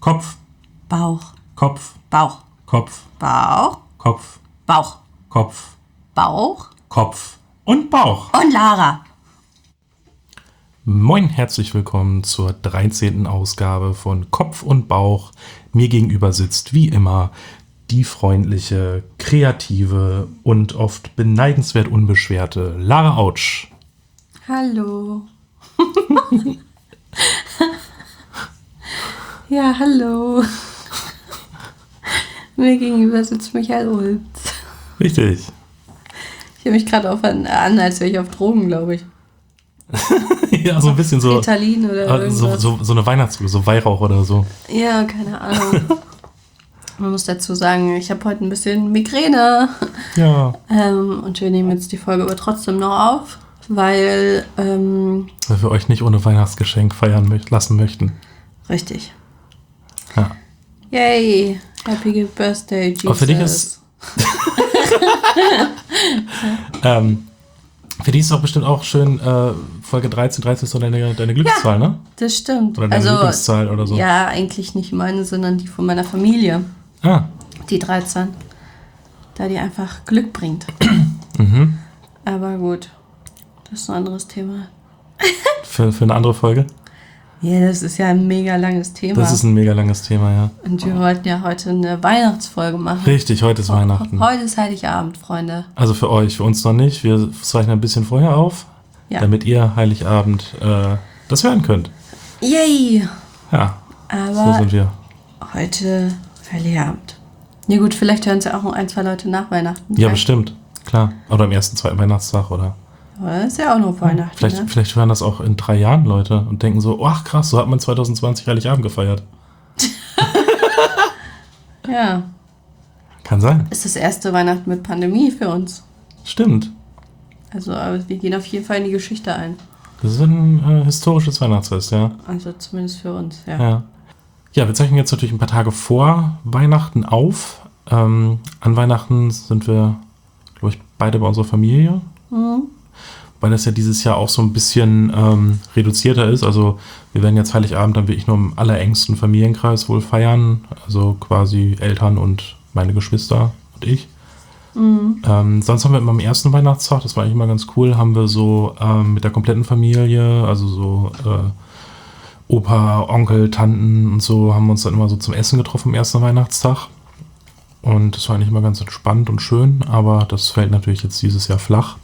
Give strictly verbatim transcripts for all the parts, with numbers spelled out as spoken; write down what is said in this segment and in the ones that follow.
Kopf, Bauch, Kopf, Bauch, Kopf, Bauch, Kopf, Bauch, Kopf, Bauch Kopf und Bauch. und Lara. Moin, herzlich willkommen zur dreizehnten Ausgabe von Kopf und Bauch. Mir gegenüber sitzt wie immer die freundliche, kreative und oft beneidenswert unbeschwerte Lara Autsch. Hallo. Ja, hallo. Mir gegenüber sitzt Michael Ulz. Richtig. Ich höre mich gerade auf an, an, als wäre ich auf Drogen, glaube ich. Ja, so ein bisschen so. Ritalin oder äh, so, irgendwas. so, so eine Weihnachtsruhe, so Weihrauch oder so. Ja, keine Ahnung. Man muss dazu sagen, ich habe heute ein bisschen Migräne. Ja. Ähm, und wir nehmen jetzt die Folge aber trotzdem noch auf, weil, ähm, Weil wir euch nicht ohne Weihnachtsgeschenk feiern möcht- lassen möchten. richtig. Ja. Yay, Happy Birthday, Jesus. Aber für dich ist- Ähm, für dich ist auch bestimmt auch schön, äh, Folge dreizehn, dreizehn ist so deine, deine Glückszahl, ne? Das stimmt. Oder deine Lieblingszahl oder so. Ja, eigentlich nicht meine, sondern die von meiner Familie. Ah, Die dreizehn. Da die einfach Glück bringt. mhm. Aber gut, das ist ein anderes Thema. Für, für eine andere Folge? Ja, das ist ja ein mega langes Thema. Das ist ein mega langes Thema, ja. Und wir wollten ja heute eine Weihnachtsfolge machen. Richtig, heute ist Weihnachten. Heute ist Heiligabend, Freunde. Also für euch, für uns noch nicht. Wir zeichnen ein bisschen vorher auf, Ja. damit ihr Heiligabend äh, das hören könnt. Yay! Ja, so Aber sind wir. heute Heiligabend. Ja gut, vielleicht hören es ja auch ein, zwei Leute nach Weihnachten. Ja, bestimmt. Klar. Oder am ersten, zweiten Weihnachtstag, oder? Aber das ist ja auch noch Weihnachten, Vielleicht, ne? vielleicht hören das auch in drei Jahren Leute und denken so, ach krass, so hat man zwanzig zwanzig Heiligabend gefeiert. Ja. Kann sein. Ist das erste Weihnachten mit Pandemie für uns. Stimmt. Also aber wir gehen auf jeden Fall in die Geschichte ein. Das ist ein äh, historisches Weihnachtsfest, ja. Also zumindest für uns, ja. ja. Ja, wir zeichnen jetzt natürlich ein paar Tage vor Weihnachten auf. Ähm, an Weihnachten sind wir, glaube ich, beide bei unserer Familie. Mhm. Weil das ja dieses Jahr auch so ein bisschen ähm, reduzierter ist. Also wir werden jetzt Heiligabend dann wirklich nur im allerengsten Familienkreis wohl feiern. Also quasi Eltern und meine Geschwister und ich. Mhm. Ähm, sonst haben wir immer am ersten Weihnachtstag, das war eigentlich immer ganz cool, haben wir so ähm, mit der kompletten Familie, also so äh, Opa, Onkel, Tanten und so, haben wir uns dann immer so zum Essen getroffen am ersten Weihnachtstag. Und das war eigentlich immer ganz entspannt und schön, aber das fällt natürlich jetzt dieses Jahr flach.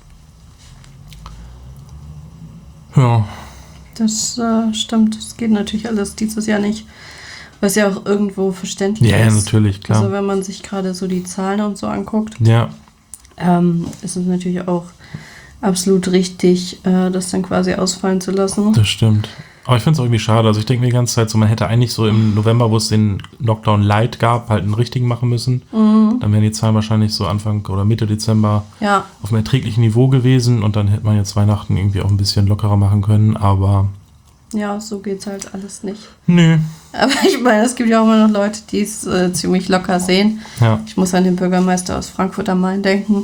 Ja. Das äh, stimmt. Das geht natürlich alles dieses Jahr nicht. Was ja auch irgendwo verständlich Ja, ist. ja, natürlich, klar. Also wenn man sich gerade so die Zahlen und so anguckt, Ja, ähm, ist es natürlich auch absolut richtig, äh, das dann quasi ausfallen zu lassen. das stimmt. Aber ich finde es auch irgendwie schade. Also ich denke mir die ganze Zeit so, man hätte eigentlich so im November, wo es den Lockdown Light gab, halt einen richtigen machen müssen. Mhm. Dann wären die Zahlen wahrscheinlich so Anfang oder Mitte Dezember Ja, auf einem erträglichen Niveau gewesen und dann hätte man jetzt Weihnachten irgendwie auch ein bisschen lockerer machen können, aber ja, so geht's halt alles nicht. nö. Aber ich meine, es gibt ja auch immer noch Leute, die es äh, ziemlich locker sehen. Ja, Ich muss an den Bürgermeister aus Frankfurt am Main denken.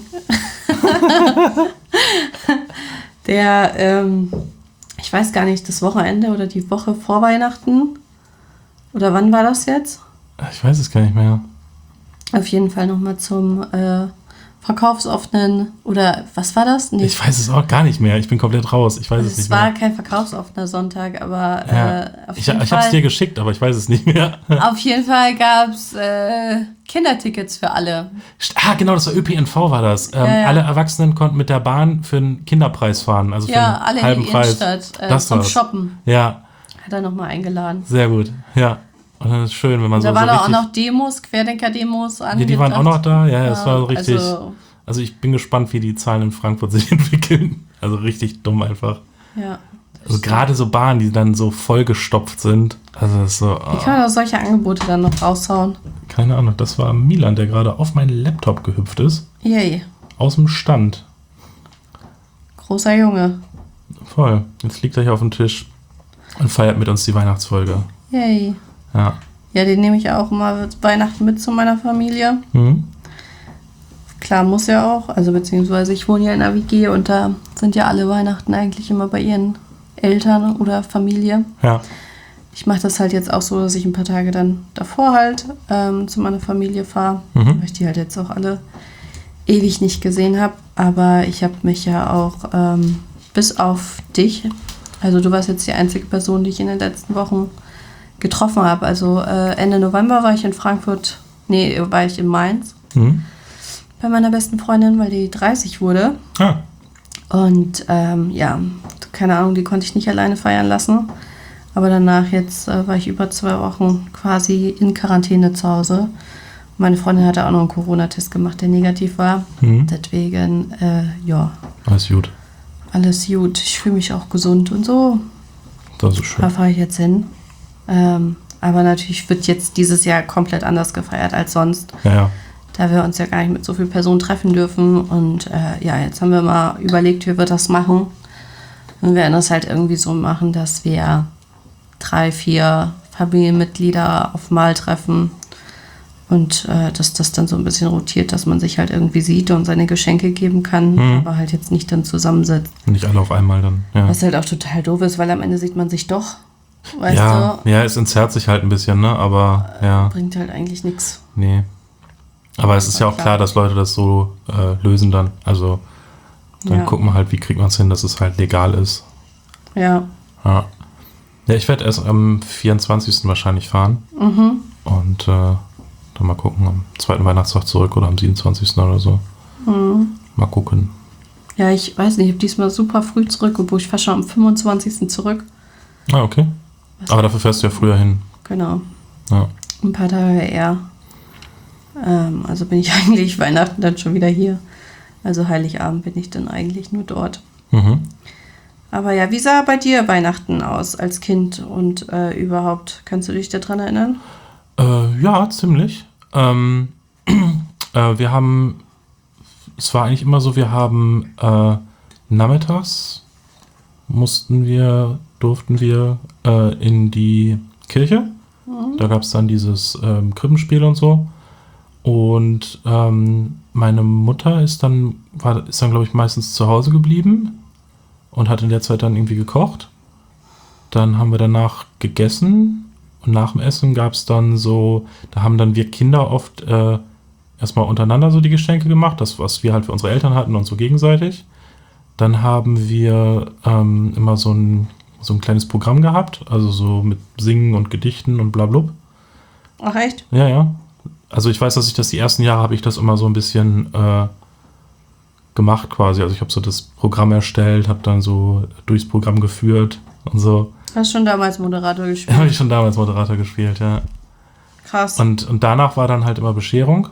Der, ähm, ich weiß gar nicht, das Wochenende oder die Woche vor Weihnachten? Oder wann war das jetzt? ich weiß es gar nicht mehr. Auf jeden Fall nochmal zum äh, verkaufsoffenen, oder was war das? Nee, Ich weiß es auch gar nicht mehr. Ich bin komplett raus. Ich weiß also es es nicht war mehr. kein verkaufsoffener Sonntag, aber Ja. äh, auf, Ich, jeden ich habe es Fall, dir geschickt, aber ich weiß es nicht mehr. auf jeden Fall gab es äh, Kindertickets für alle. Ah, genau, das war Ö P N V war das. Ähm, Ja, ja. Alle Erwachsenen konnten mit der Bahn für einen Kinderpreis fahren, also für Ja, einen alle in halben die Preis. Innenstadt äh, Das zum war's. Shoppen. Ja, Hat er nochmal eingeladen. sehr gut. Ja, und das ist schön, wenn man so, Da so waren richtig... auch noch Demos, Querdenker-Demos Ja, die waren auch noch da. Ja, das war so richtig... Also, Also ich bin gespannt, wie die Zahlen in Frankfurt sich entwickeln. Also richtig dumm einfach. ja. Also gerade so Bahnen, die dann so vollgestopft sind. Also das ist so... Wie Oh, kann man auch solche Angebote dann noch raushauen? keine Ahnung, das war Milan, der gerade auf meinen Laptop gehüpft ist. Yay. Aus dem Stand. Großer Junge. Voll. Jetzt liegt er hier auf dem Tisch und feiert mit uns die Weihnachtsfolge. Yay. Ja. Ja, den nehme ich auch immer Weihnachten mit zu meiner Familie. Mhm. Klar, muss ja auch. Also beziehungsweise ich wohne ja in der W G und da sind ja alle Weihnachten eigentlich immer bei ihren Eltern oder Familie. Ja. ich mache das halt jetzt auch so, dass ich ein paar Tage dann davor halt ähm, zu meiner Familie fahre, Mhm. weil ich die halt jetzt auch alle ewig nicht gesehen habe. Aber ich habe mich ja auch ähm, bis auf dich, also du warst jetzt die einzige Person, die ich in den letzten Wochen getroffen habe. Also äh, Ende November war ich in Frankfurt, nee, war ich in Mainz Mhm. bei meiner besten Freundin, weil die dreißig wurde. Ah, Und ähm, ja, keine Ahnung, die konnte ich nicht alleine feiern lassen. Aber danach jetzt äh, war ich über zwei Wochen quasi in Quarantäne zu Hause. Meine Freundin hatte auch noch einen Corona-Test gemacht, der negativ war. Mhm. Deswegen, äh, ja, alles gut. alles gut. Ich fühle mich auch gesund und so. Das ist schön. Da fahre ich jetzt hin. Ähm, aber natürlich wird jetzt dieses Jahr komplett anders gefeiert als sonst, Ja, ja. da wir uns ja gar nicht mit so vielen Personen treffen dürfen. Und äh, ja, jetzt haben wir mal überlegt, wie wir das machen. Und wir werden das halt irgendwie so machen, dass wir drei, vier Familienmitglieder auf Mal treffen und äh, dass das dann so ein bisschen rotiert, dass man sich halt irgendwie sieht und seine Geschenke geben kann, Mhm. aber halt jetzt nicht dann zusammensitzt. Nicht alle auf einmal dann. Ja, Was halt auch total doof ist, weil am Ende sieht man sich doch, weißt ja, du, ja, es entzerrt sich halt ein bisschen, ne? Aber ja, bringt halt eigentlich nichts. nee. Aber es ist ja auch klar, dass Leute das so äh, lösen dann. Also dann Ja. gucken wir halt, wie kriegt man es hin, dass es halt legal ist. Ja. Ja, ja ich werde erst am vierundzwanzigsten wahrscheinlich fahren. Mhm. Und äh, dann mal gucken, am zweiten Weihnachtstag zurück oder am siebenundzwanzigsten oder so. Mhm. Mal gucken. Ja, ich weiß nicht, ich habe diesmal super früh zurück, obwohl ich fahre schon am fünfundzwanzigsten zurück. Ah, okay. Aber dafür fährst du ja früher hin. Genau. Ja. Ein paar Tage eher. Ähm, also bin ich eigentlich Weihnachten dann schon wieder hier. Also Heiligabend bin ich dann eigentlich nur dort. Mhm. Aber ja, wie sah bei dir Weihnachten aus als Kind und äh, überhaupt? Kannst du dich daran erinnern? Äh, ja, ziemlich. Ähm, äh, wir haben, es war eigentlich immer so, wir haben äh, nachmittags mussten wir, durften wir äh, in die Kirche. Da gab es dann dieses ähm, Krippenspiel und so. Und ähm, meine Mutter ist dann, war, ist dann, glaube ich, meistens zu Hause geblieben und hat in der Zeit dann irgendwie gekocht. Dann haben wir danach gegessen und nach dem Essen gab es dann so, da haben dann wir Kinder oft äh, erstmal untereinander so die Geschenke gemacht, das, was wir halt für unsere Eltern hatten und so gegenseitig. Dann haben wir ähm, immer so ein, so ein kleines Programm gehabt, also so mit Singen und Gedichten und blablub. Ach echt? Ja, ja. Also ich weiß, dass ich das die ersten Jahre habe ich das immer so ein bisschen äh, gemacht quasi. Also ich habe so das Programm erstellt, habe dann so durchs Programm geführt und so. Hast schon damals Moderator Ja, gespielt? habe ich schon damals Moderator gespielt, ja. Krass. Und, und danach war dann halt immer Bescherung.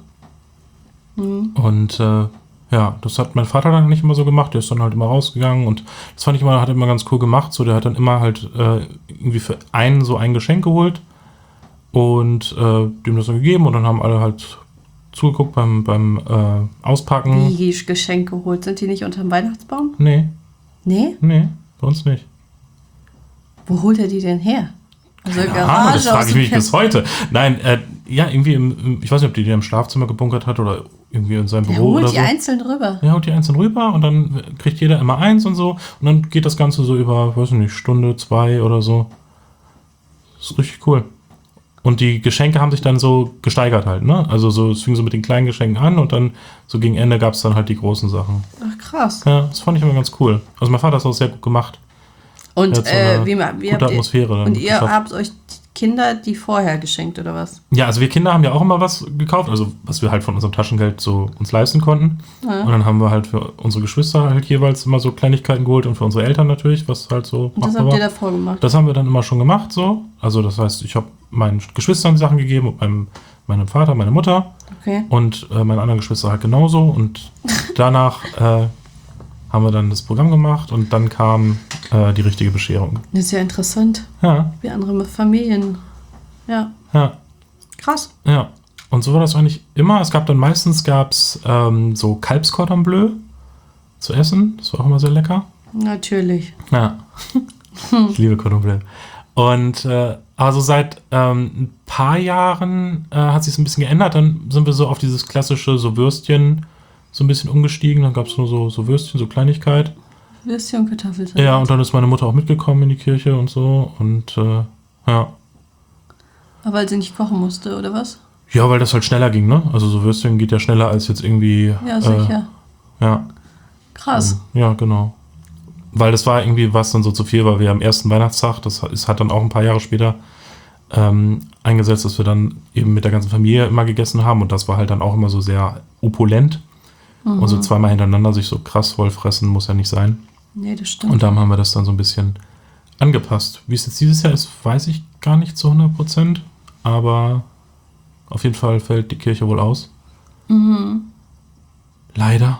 Mhm. Und äh, ja, das hat mein Vater dann nicht immer so gemacht. Der ist dann halt immer rausgegangen und das fand ich immer, hat er immer ganz cool gemacht. So, der hat dann immer halt äh, irgendwie für einen so ein Geschenk geholt und äh, dem das dann gegeben und dann haben alle halt zugeguckt beim, beim äh, Auspacken. Wie Geschenke geholt? Sind die nicht unterm Weihnachtsbaum? Nee, Nee? nee, bei uns nicht. Wo holt er die denn her? Also Keine Ahnung, das frage ich dem mich bis Keller. heute. Nein, äh, ja, irgendwie im, im, ich weiß nicht, ob die die im Schlafzimmer gebunkert hat oder irgendwie in seinem Der Büro holt oder die so. einzeln rüber. Ja, holt die einzeln rüber und dann kriegt jeder immer eins und so. Und dann geht das Ganze so über, weiß ich nicht, Stunde, zwei oder so. Das ist richtig cool. Und die Geschenke haben sich dann so gesteigert halt, ne? Also so, es fing so mit den kleinen Geschenken an und dann so gegen Ende gab es dann halt die großen Sachen. Ach krass. Ja, das fand ich immer ganz cool. Also mein Vater hat das auch sehr gut gemacht. Und Er hat so äh, eine wie, ma- wie gute habt ihr, Atmosphäre dann und ihr geschafft. habt euch Kinder die vorher geschenkt oder was? Ja, also wir Kinder haben ja auch immer was gekauft, also was wir halt von unserem Taschengeld so uns leisten konnten. Ja. Und dann haben wir halt für unsere Geschwister halt jeweils immer so Kleinigkeiten geholt und für unsere Eltern natürlich, was halt so Und das machbar habt ihr war. davor gemacht? Das haben wir dann immer schon gemacht so. Also das heißt, ich habe meinen Geschwistern Sachen gegeben und meinem, meinem Vater, meine Mutter Okay. und äh, meine anderen Geschwister halt genauso. Und danach äh, haben wir dann das Programm gemacht und dann kam äh, die richtige Bescherung. Das ist ja interessant, Ja, wie andere Familien. Ja, ja. krass. Ja, und so war das eigentlich immer. Es gab dann meistens gab's, ähm, so Kalbscordon Bleu zu essen. Das war auch immer sehr lecker. Natürlich. Ja, ich liebe Cordon Bleu. Und äh, also seit ähm, ein paar Jahren äh, hat sich ein bisschen geändert. Dann sind wir so auf dieses klassische so Würstchen so ein bisschen umgestiegen. Dann gab es nur so, so Würstchen, so Kleinigkeit. Würstchen und Kartoffelsalat. Ja, und dann ist meine Mutter auch mitgekommen in die Kirche und so. Und äh, Ja. Aber weil sie nicht kochen musste, oder was? Ja, weil das halt schneller ging, ne? Also so Würstchen geht ja schneller als jetzt irgendwie... Ja, sicher. Äh, ja. Krass. Um, ja, genau. Weil das war irgendwie, was dann so zu viel, weil wir am ersten Weihnachtstag, das ist, hat dann auch ein paar Jahre später ähm, eingesetzt, dass wir dann eben mit der ganzen Familie immer gegessen haben und das war halt dann auch immer so sehr opulent. Mhm. Und so zweimal hintereinander sich so krass voll fressen muss ja nicht sein. Nee, das stimmt. Und dann haben wir das dann so ein bisschen angepasst. Wie es jetzt dieses Jahr ist, weiß ich gar nicht zu hundert Prozent, aber auf jeden Fall fällt die Kirche wohl aus. Mhm. Leider.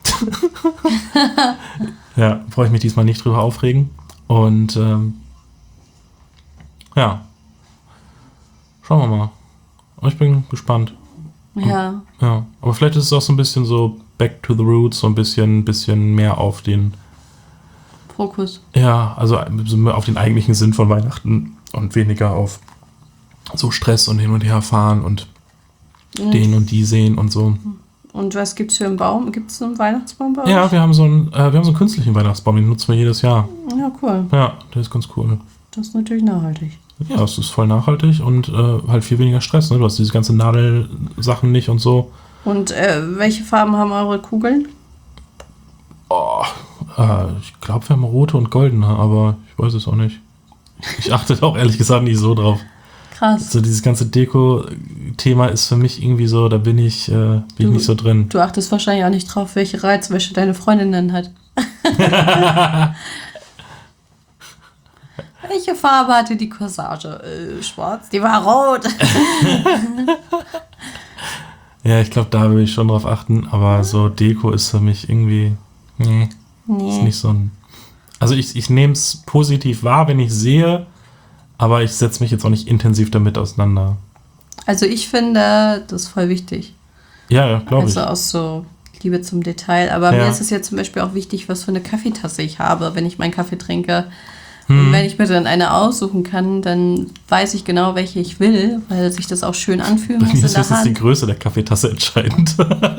Ja, brauche ich mich diesmal nicht drüber aufregen. Und ähm, ja, schauen wir mal. Ich bin gespannt. Ja. Ja, aber vielleicht ist es auch so ein bisschen so back to the roots, so ein bisschen, bisschen mehr auf den Fokus. Ja, also auf den eigentlichen Sinn von Weihnachten und weniger auf so Stress und hin und her fahren und mhm. den und die sehen und so. Und was gibt's für einen Baum? Gibt es einen Weihnachtsbaum bei euch? Ja, wir haben so einen, äh, wir haben so einen künstlichen Weihnachtsbaum, den nutzen wir jedes Jahr. Ja, cool. Ja, der ist ganz cool. Das ist natürlich nachhaltig. Ja, es ist voll nachhaltig und äh, halt viel weniger Stress. Ne? Du hast diese ganzen Nadelsachen nicht und so. Und äh, welche Farben haben eure Kugeln? Oh, äh, ich glaube, wir haben rote und goldene, aber ich weiß es auch nicht. Ich achte auch ehrlich gesagt nicht so drauf. Krass. So dieses ganze Deko-Thema ist für mich irgendwie so, da bin ich, äh, bin du, ich nicht so drin. Du achtest wahrscheinlich auch nicht drauf, welche Reizwäsche deine Freundin dann hat. Welche Farbe hatte die Corsage? Äh, schwarz? Die war rot. Ja, ich glaube, da will ich schon drauf achten, aber so Deko ist für mich irgendwie, nee, nee. Ist nicht so ein... Also ich, ich nehme es positiv wahr, wenn ich sehe, aber ich setze mich jetzt auch nicht intensiv damit auseinander. Also ich finde, das ist voll wichtig. Ja, ja, glaube ich. Also aus so Liebe zum Detail. Aber ja. Mir ist es ja zum Beispiel auch wichtig, was für eine Kaffeetasse ich habe, wenn ich meinen Kaffee trinke. Hm. Und wenn ich mir dann eine aussuchen kann, dann weiß ich genau, welche ich will, weil sich das auch schön anfühlen muss in der Hand. Ist die Größe der Kaffeetasse entscheidend.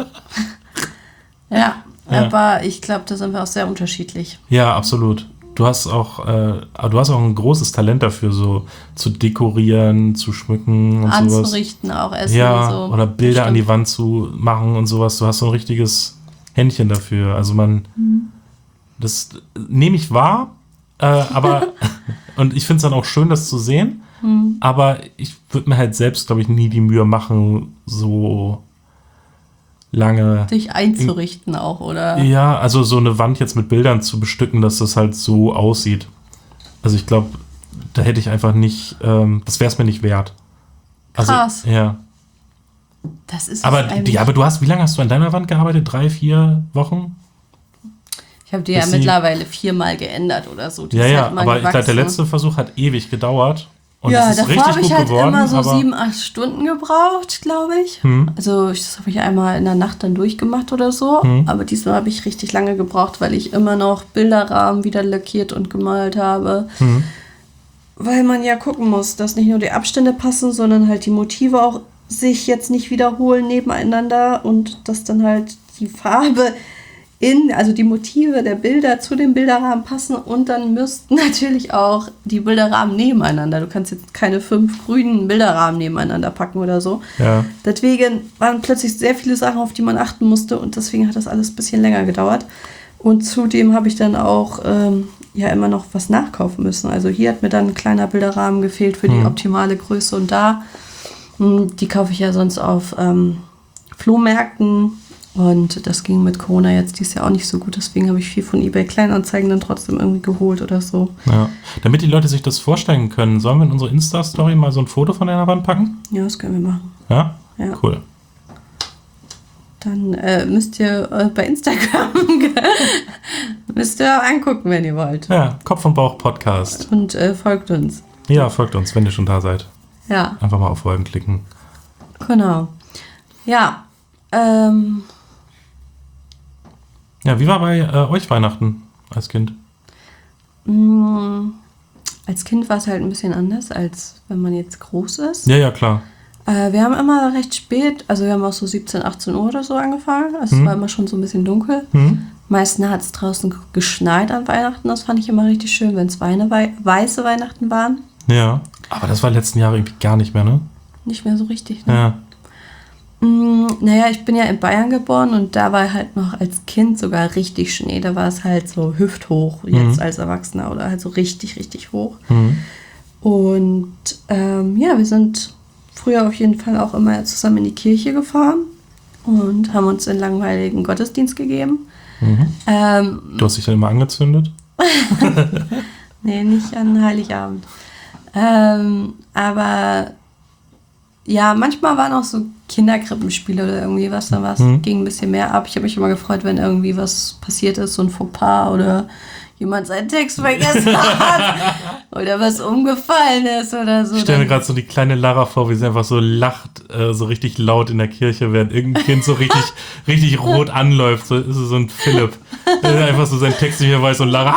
Ja, ja, aber ich glaube, da sind wir auch sehr unterschiedlich. Ja, absolut. Du hast auch, äh, du hast auch ein großes Talent dafür, so zu dekorieren, zu schmücken und Anzurichten, sowas. Anzurichten, auch essen ja, und so. Oder Bilder an die Wand zu machen und sowas. Du hast so ein richtiges Händchen dafür. Also man, mhm. das nehme ich wahr, äh, aber und ich finde es dann auch schön, das zu sehen. Mhm. Aber ich würde mir halt selbst, glaube ich, nie die Mühe machen, so lange... Dich einzurichten in, auch, oder? Ja, also so eine Wand jetzt mit Bildern zu bestücken, dass das halt so aussieht. Also ich glaube, da hätte ich einfach nicht, ähm, das wäre es mir nicht wert. Also, krass. Ja. Das ist aber, die, aber du hast, wie lange hast du an deiner Wand gearbeitet? Drei, vier Wochen? Ich habe die ja mittlerweile viermal geändert oder so. Die ja, ja, halt aber gewachsen. Ich glaube, der letzte Versuch hat ewig gedauert. Und ja, das ist davor habe ich halt geworden, immer so sieben, acht Stunden gebraucht, glaube ich. Hm. Also das habe ich einmal in der Nacht dann durchgemacht oder so. Hm. Aber diesmal habe ich richtig lange gebraucht, weil ich immer noch Bilderrahmen wieder lackiert und gemalt habe. Hm. Weil man ja gucken muss, dass nicht nur die Abstände passen, sondern halt die Motive auch sich jetzt nicht wiederholen nebeneinander und dass dann halt die Farbe in, also die Motive der Bilder zu den Bilderrahmen passen und dann müssten natürlich auch die Bilderrahmen nebeneinander. Du kannst jetzt keine fünf grünen Bilderrahmen nebeneinander packen oder so. Ja. Deswegen waren plötzlich sehr viele Sachen, auf die man achten musste und deswegen hat das alles ein bisschen länger gedauert. Und zudem habe ich dann auch ähm, ja immer noch was nachkaufen müssen. Also hier hat mir dann ein kleiner Bilderrahmen gefehlt für die hm. optimale Größe und da, die kaufe ich ja sonst auf ähm, Flohmärkten. Und das ging mit Corona jetzt dieses Jahr auch nicht so gut. Deswegen habe ich viel von eBay Kleinanzeigen dann trotzdem irgendwie geholt oder so. Ja. Damit die Leute sich das vorstellen können, sollen wir in unsere Insta-Story mal so ein Foto von deiner Wand packen? Ja, das können wir machen. Ja? Ja. Cool. Dann äh, müsst ihr äh, bei Instagram müsst ihr angucken, wenn ihr wollt. Ja, Kopf und Bauch Podcast. Und äh, folgt uns. Ja, folgt uns, wenn ihr schon da seid. Ja. Einfach mal auf Folgen klicken. Genau. Ja. Ähm... Ja, wie war bei äh, euch Weihnachten als Kind? Mm, als Kind war es halt ein bisschen anders, als wenn man jetzt groß ist. Ja, ja, klar. Äh, wir haben immer recht spät, also wir haben auch so siebzehn, achtzehn Uhr oder so angefangen. Also hm. Es war immer schon so ein bisschen dunkel. Hm. Meistens hat es draußen geschneit an Weihnachten. Das fand ich immer richtig schön, wenn es weiße Weihnachten waren. Ja. Aber das war letzten Jahre irgendwie gar nicht mehr, ne? Nicht mehr so richtig, ne? Ja. Mm, naja, ich bin ja in Bayern geboren und da war halt noch als Kind sogar richtig Schnee. Da war es halt so hüfthoch, jetzt Mhm. als Erwachsener oder halt so richtig, richtig hoch. Mhm. Und ähm, ja, wir sind früher auf jeden Fall auch immer zusammen in die Kirche gefahren und haben uns einen langweiligen Gottesdienst gegeben. Mhm. Ähm, Du hast dich dann immer angezündet? nee, nicht an Heiligabend. Ähm, aber ja, manchmal waren auch so Kinderkrippenspiele oder irgendwie was, dann was, Mhm. ging ein bisschen mehr ab. Ich habe mich immer gefreut, wenn irgendwie was passiert ist, so ein Fauxpas oder jemand seinen Text vergessen hat oder was umgefallen ist oder so. Ich stelle mir Dann- gerade so die kleine Lara vor, wie sie einfach so lacht, äh, so richtig laut in der Kirche, während irgendein Kind so richtig, richtig rot anläuft. So ist es so ein Philipp, der einfach so seinen Text nicht mehr weiß und Lara.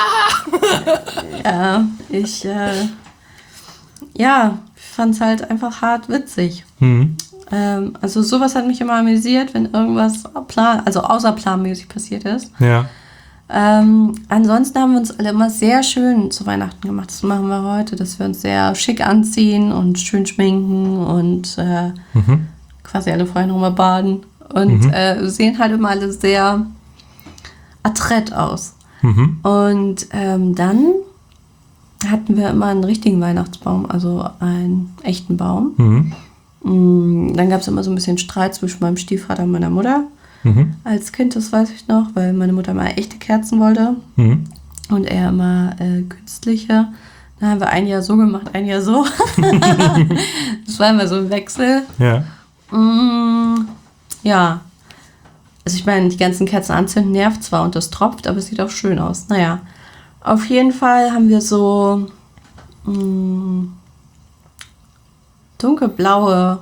Ja, ich äh, ja, fand es halt einfach hart witzig. Mhm. Ähm, also sowas hat mich immer amüsiert, wenn irgendwas plan, also außerplanmäßig passiert ist. Ja. Ähm, ansonsten haben wir uns alle immer sehr schön zu Weihnachten gemacht. Das machen wir heute, dass wir uns sehr schick anziehen und schön schminken und äh, Mhm. quasi alle vorher nochmal baden. Und Mhm. äh, sehen halt immer alle sehr adrett aus. Mhm. Und ähm, dann hatten wir immer einen richtigen Weihnachtsbaum, also einen echten Baum. Mhm. Mm, Dann gab es immer so ein bisschen Streit zwischen meinem Stiefvater und meiner Mutter. Mhm. Als Kind, das weiß ich noch, weil meine Mutter mal echte Kerzen wollte Mhm. und er immer äh, künstliche. Dann haben wir ein Jahr so gemacht, ein Jahr so. Das war immer so ein Wechsel. Ja. Mm, ja. Also ich meine, die ganzen Kerzen anzünden nervt zwar und das tropft, aber es sieht auch schön aus. Naja, auf jeden Fall haben wir so mm, dunkelblaue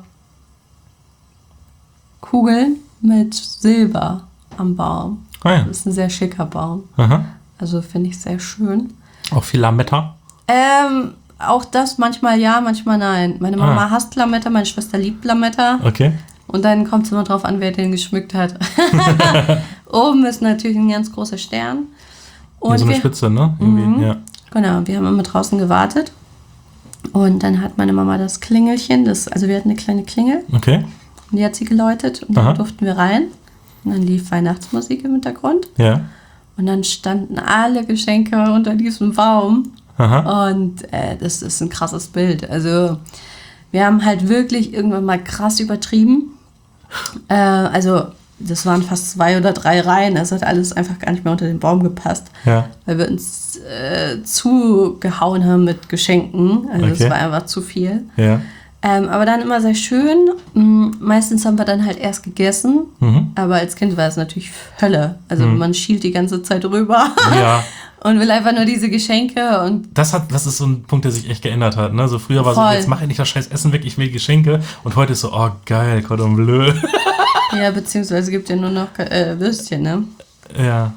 Kugeln mit Silber am Baum. Ah ja. Das ist ein sehr schicker Baum. Aha. Also finde ich sehr schön. Auch viel Lametta. Ähm, auch das manchmal ja, manchmal nein. Meine Mama Ah. hasst Lametta, meine Schwester liebt Lametta. Okay. Und dann kommt es immer drauf an, wer den geschmückt hat. Oben ist natürlich ein ganz großer Stern. Und Und so eine wir, Spitze, ne? Irgendwie. Mhm. Ja. genau, wir haben immer draußen gewartet. Und dann hat meine Mama das Klingelchen, das, also wir hatten eine kleine Klingel, Okay. und die hat sie geläutet und dann Aha. durften wir rein. Und dann lief Weihnachtsmusik im Hintergrund. Ja. Und dann standen alle Geschenke unter diesem Baum. Aha. Und äh, das ist ein krasses Bild. Also wir haben halt wirklich irgendwann mal krass übertrieben. Äh, also das waren fast zwei oder drei Reihen. Das hat alles einfach gar nicht mehr unter den Baum gepasst. Ja. Weil wir uns äh, zugehauen haben mit Geschenken. Also es Okay. war einfach zu viel. Ja. Ähm, aber dann immer sehr schön. Mm, Meistens haben wir dann halt erst gegessen. Mhm. Aber als Kind war es natürlich Hölle. Also Mhm. man schielt die ganze Zeit rüber Ja. und will einfach nur diese Geschenke. Und Das, hat, das ist so ein Punkt, der sich echt geändert hat. Ne? So früher war so, Voll. jetzt mach endlich das scheiß Essen weg, ich will Geschenke. Und heute ist so, oh geil, Cordon Bleu. ja, beziehungsweise gibt ja nur noch äh, Würstchen, ne? Ja.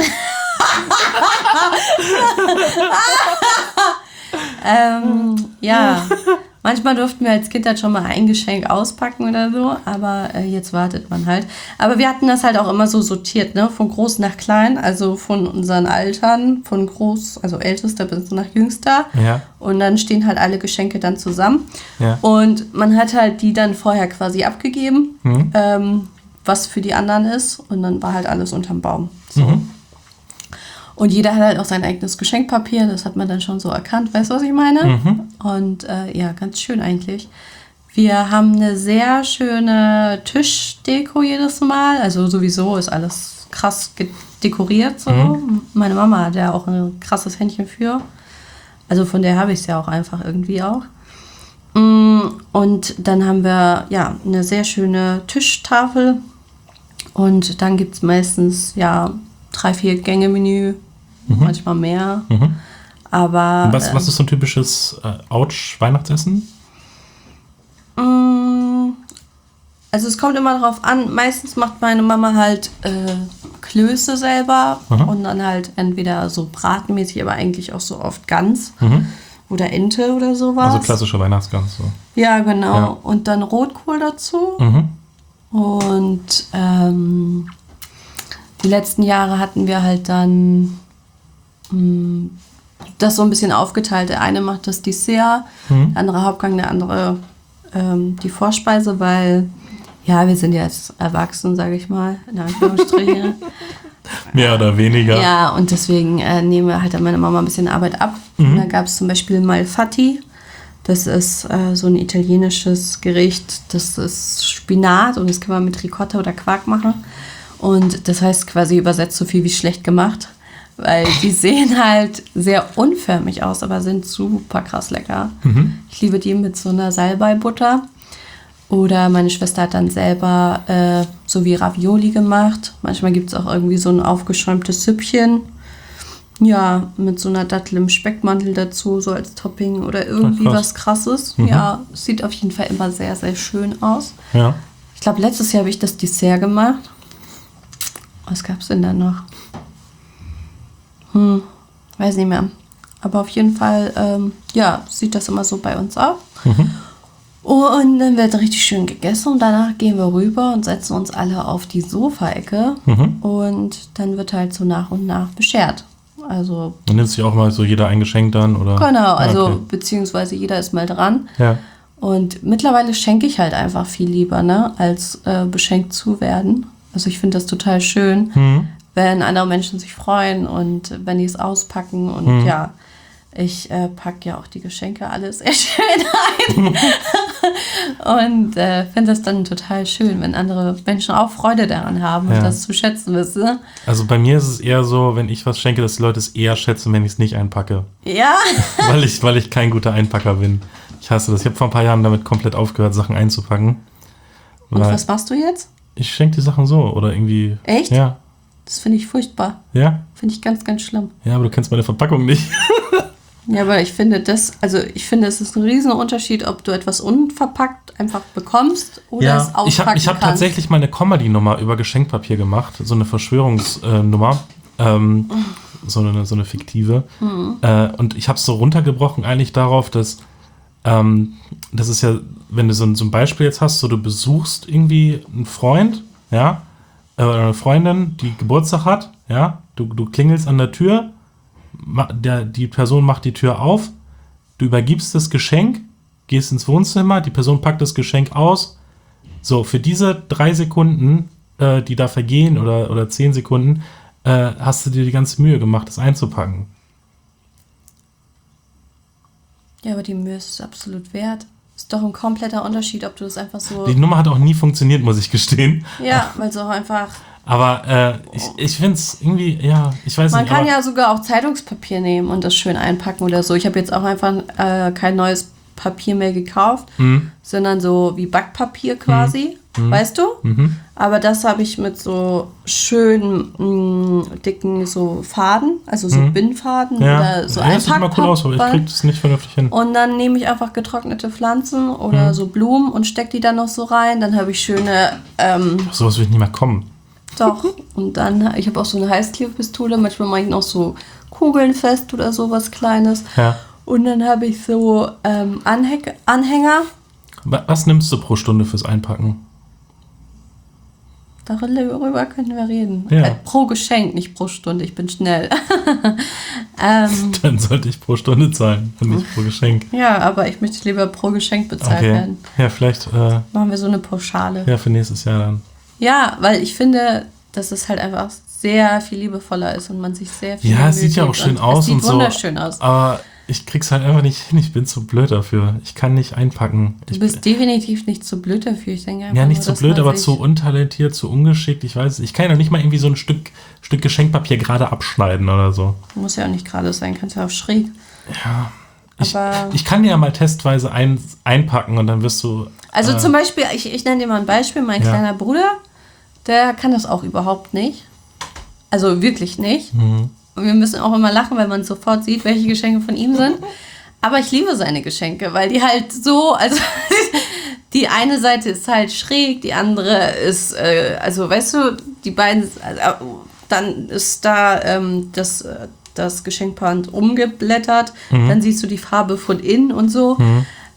Ähm, ja, manchmal durften wir als Kind halt schon mal ein Geschenk auspacken oder so, aber äh, jetzt wartet man halt. Aber wir hatten das halt auch immer so sortiert, ne? Von groß nach klein, also von unseren Altern, von groß, also ältester bis nach jüngster. Ja. Und dann stehen halt alle Geschenke dann zusammen. Ja. Und man hat halt die dann vorher quasi abgegeben, Mhm. ähm, was für die anderen ist. Und dann war halt alles unterm Baum. So. Mhm. Und jeder hat halt auch sein eigenes Geschenkpapier, das hat man dann schon so erkannt, weißt du, was ich meine? Mhm. Und äh, ja, ganz schön eigentlich. Wir haben eine sehr schöne Tischdeko jedes Mal, also sowieso ist alles krass ge- dekoriert so. Mhm. Meine Mama hat ja auch ein krasses Händchen für. Also von der habe ich es ja auch einfach irgendwie auch. Mm, Und dann haben wir ja eine sehr schöne Tischtafel. Und dann gibt es meistens ja drei, vier Gänge-Menü, manchmal mehr. Mhm. Aber Und was, äh, was ist so ein typisches äh, Ouch-Weihnachtsessen? Mm, Also es kommt immer darauf an, meistens macht meine Mama halt äh, Klöße selber Aha. und dann halt entweder so bratenmäßig, aber eigentlich auch so oft Gans Mhm. oder Ente oder sowas. Also klassische Weihnachtsgans. So. Ja, genau. Ja. Und dann Rotkohl dazu. Mhm. Und ähm, die letzten Jahre hatten wir halt dann mh, das so ein bisschen aufgeteilt. Der eine macht das Dessert, Mhm. der andere Hauptgang, der andere ähm, die Vorspeise, weil, ja, wir sind jetzt erwachsen, sage ich mal, in Anführungsstrichen. Mehr oder weniger. Ja, und deswegen äh, nehmen wir halt an meine Mama ein bisschen Arbeit ab. Mhm. Und da gab es zum Beispiel Malfatti. Das ist äh, so ein italienisches Gericht. Das ist Spinat und das kann man mit Ricotta oder Quark machen. Und das heißt quasi übersetzt so viel wie schlecht gemacht. Weil die sehen halt sehr unförmig aus, aber sind super krass lecker. Mhm. Ich liebe die mit so einer Salbei-Butter. Oder meine Schwester hat dann selber äh, so wie Ravioli gemacht. Manchmal gibt es auch irgendwie so ein aufgeschäumtes Süppchen. Ja, mit so einer Dattel im Speckmantel dazu, so als Topping oder irgendwie Ach, krass. was Krasses. Mhm. Ja, sieht auf jeden Fall immer sehr, sehr schön aus. Ja. Ich glaube, letztes Jahr habe ich das Dessert gemacht. Was gab es denn da noch? Hm, weiß nicht mehr. Aber auf jeden Fall, ähm, ja, sieht das immer so bei uns aus. Mhm. Und dann wird richtig schön gegessen und danach gehen wir rüber und setzen uns alle auf die Sofaecke. Mhm. Und dann wird halt so nach und nach beschert. Also, Dann nimmt sich auch mal so jeder ein Geschenk dann, oder? genau, also Ah, okay. beziehungsweise jeder ist mal dran. Ja. Und mittlerweile schenke ich halt einfach viel lieber, ne, als äh, beschenkt zu werden. Also ich finde das total schön, Mhm. wenn andere Menschen sich freuen und wenn die es auspacken. Und Mhm. ja, ich äh, packe ja auch die Geschenke alles sehr schön ein. Und äh, finde das dann total schön, wenn andere Menschen auch Freude daran haben Ja. und das zu schätzen wissen. Also bei mir ist es eher so, wenn ich was schenke, dass die Leute es eher schätzen, wenn ich es nicht einpacke. Ja, weil, ich, weil ich kein guter Einpacker bin. Ich hasse das. Ich habe vor ein paar Jahren damit komplett aufgehört, Sachen einzupacken. und Weil was machst du jetzt? ich schenke die Sachen so oder irgendwie. Echt? Ja. Das finde ich furchtbar. Ja? Finde ich ganz, ganz schlimm. Ja, aber du kennst meine Verpackung nicht. Ja, aber ich finde das, also ich finde, es ist ein riesen Unterschied, ob du etwas unverpackt einfach bekommst oder Ja, es auspacken ich habe ich hab kannst. tatsächlich mal eine Comedy-Nummer über Geschenkpapier gemacht, so eine Verschwörungsnummer, ähm, so, eine, so eine fiktive. Mhm. Äh, und ich habe es so runtergebrochen eigentlich darauf, dass ähm, das ist ja, wenn du so ein, so ein Beispiel jetzt hast, so du besuchst irgendwie einen Freund, ja, äh, oder eine Freundin, die Geburtstag hat, ja, du, du klingelst an der Tür, ma- der, die Person macht die Tür auf, du übergibst das Geschenk, gehst ins Wohnzimmer, die Person packt das Geschenk aus. So, für diese drei Sekunden, äh, die da vergehen, oder, oder zehn Sekunden, äh, hast du dir die ganze Mühe gemacht, das einzupacken. Ja, aber die Mühe ist es absolut wert. Ist doch ein kompletter Unterschied, ob du das einfach so... Die Nummer hat auch nie funktioniert, muss ich gestehen. Ja, weil es auch einfach... Aber äh, ich, ich finde es irgendwie, ja, ich weiß Man nicht. kann aber, ja sogar auch Zeitungspapier nehmen und das schön einpacken oder so. Ich habe jetzt auch einfach äh, kein neues Papier mehr gekauft, Hm, sondern so wie Backpapier quasi, weißt du? mhm. Aber das habe ich mit so schönen, mh, dicken so Faden, also so Mhm. Bindfaden Ja, oder so ja, das sieht mal cool aus, aber ich Einpackpapier. krieg das nicht vernünftig hin. Und dann nehme ich einfach getrocknete Pflanzen oder Mhm. so Blumen und stecke die dann noch so rein. Dann habe ich schöne, ähm, Auf sowas wird nie mehr kommen. doch. Und dann, ich habe auch so eine Heißklebepistole. Manchmal mache ich noch so Kugeln fest oder sowas Kleines. Ja. Und dann habe ich so ähm, Anhäng- Anhänger. Wa- Was nimmst du pro Stunde fürs Einpacken? Darüber können wir reden. Ja. Äh, pro Geschenk, nicht pro Stunde. Ich bin schnell. ähm, Dann sollte ich pro Stunde zahlen und nicht pro Geschenk. ja, aber ich möchte lieber pro Geschenk bezahlt Okay. werden. Ja, vielleicht äh, Machen wir so eine Pauschale. ja, für nächstes Jahr dann. Ja, weil ich finde, dass es halt einfach sehr viel liebevoller ist und man sich sehr viel Ja, Mühe es sieht ja gibt auch schön und aus es sieht und so. wunderschön aus. Aber ich krieg's halt einfach nicht hin. Ich bin zu blöd dafür. Ich kann nicht einpacken. Du Ich bist definitiv nicht so blöd dafür. Ich denke einfach Ja, nicht nur, so dass blöd, man aber sich- zu untalentiert, zu ungeschickt. Ich weiß, ich kann ja noch nicht mal irgendwie so ein Stück, Stück Geschenkpapier gerade abschneiden oder so. Muss ja auch nicht gerade sein, kannst ja auch schräg. Ja. Ich, Aber- ich kann ja mal testweise ein, einpacken und dann wirst du. Also äh, zum Beispiel, ich, ich nenne dir mal ein Beispiel, mein Ja. kleiner Bruder, der kann das auch überhaupt nicht. Also wirklich nicht. Mhm. Und wir müssen auch immer lachen, weil man sofort sieht, welche Geschenke von ihm sind. Aber ich liebe seine Geschenke, weil die halt so, also die eine Seite ist halt schräg, die andere ist, äh, also weißt du, die beiden, also, dann ist da ähm, das, äh, das Geschenkband umgeblättert, Mhm. dann siehst du die Farbe von innen und so. Mhm.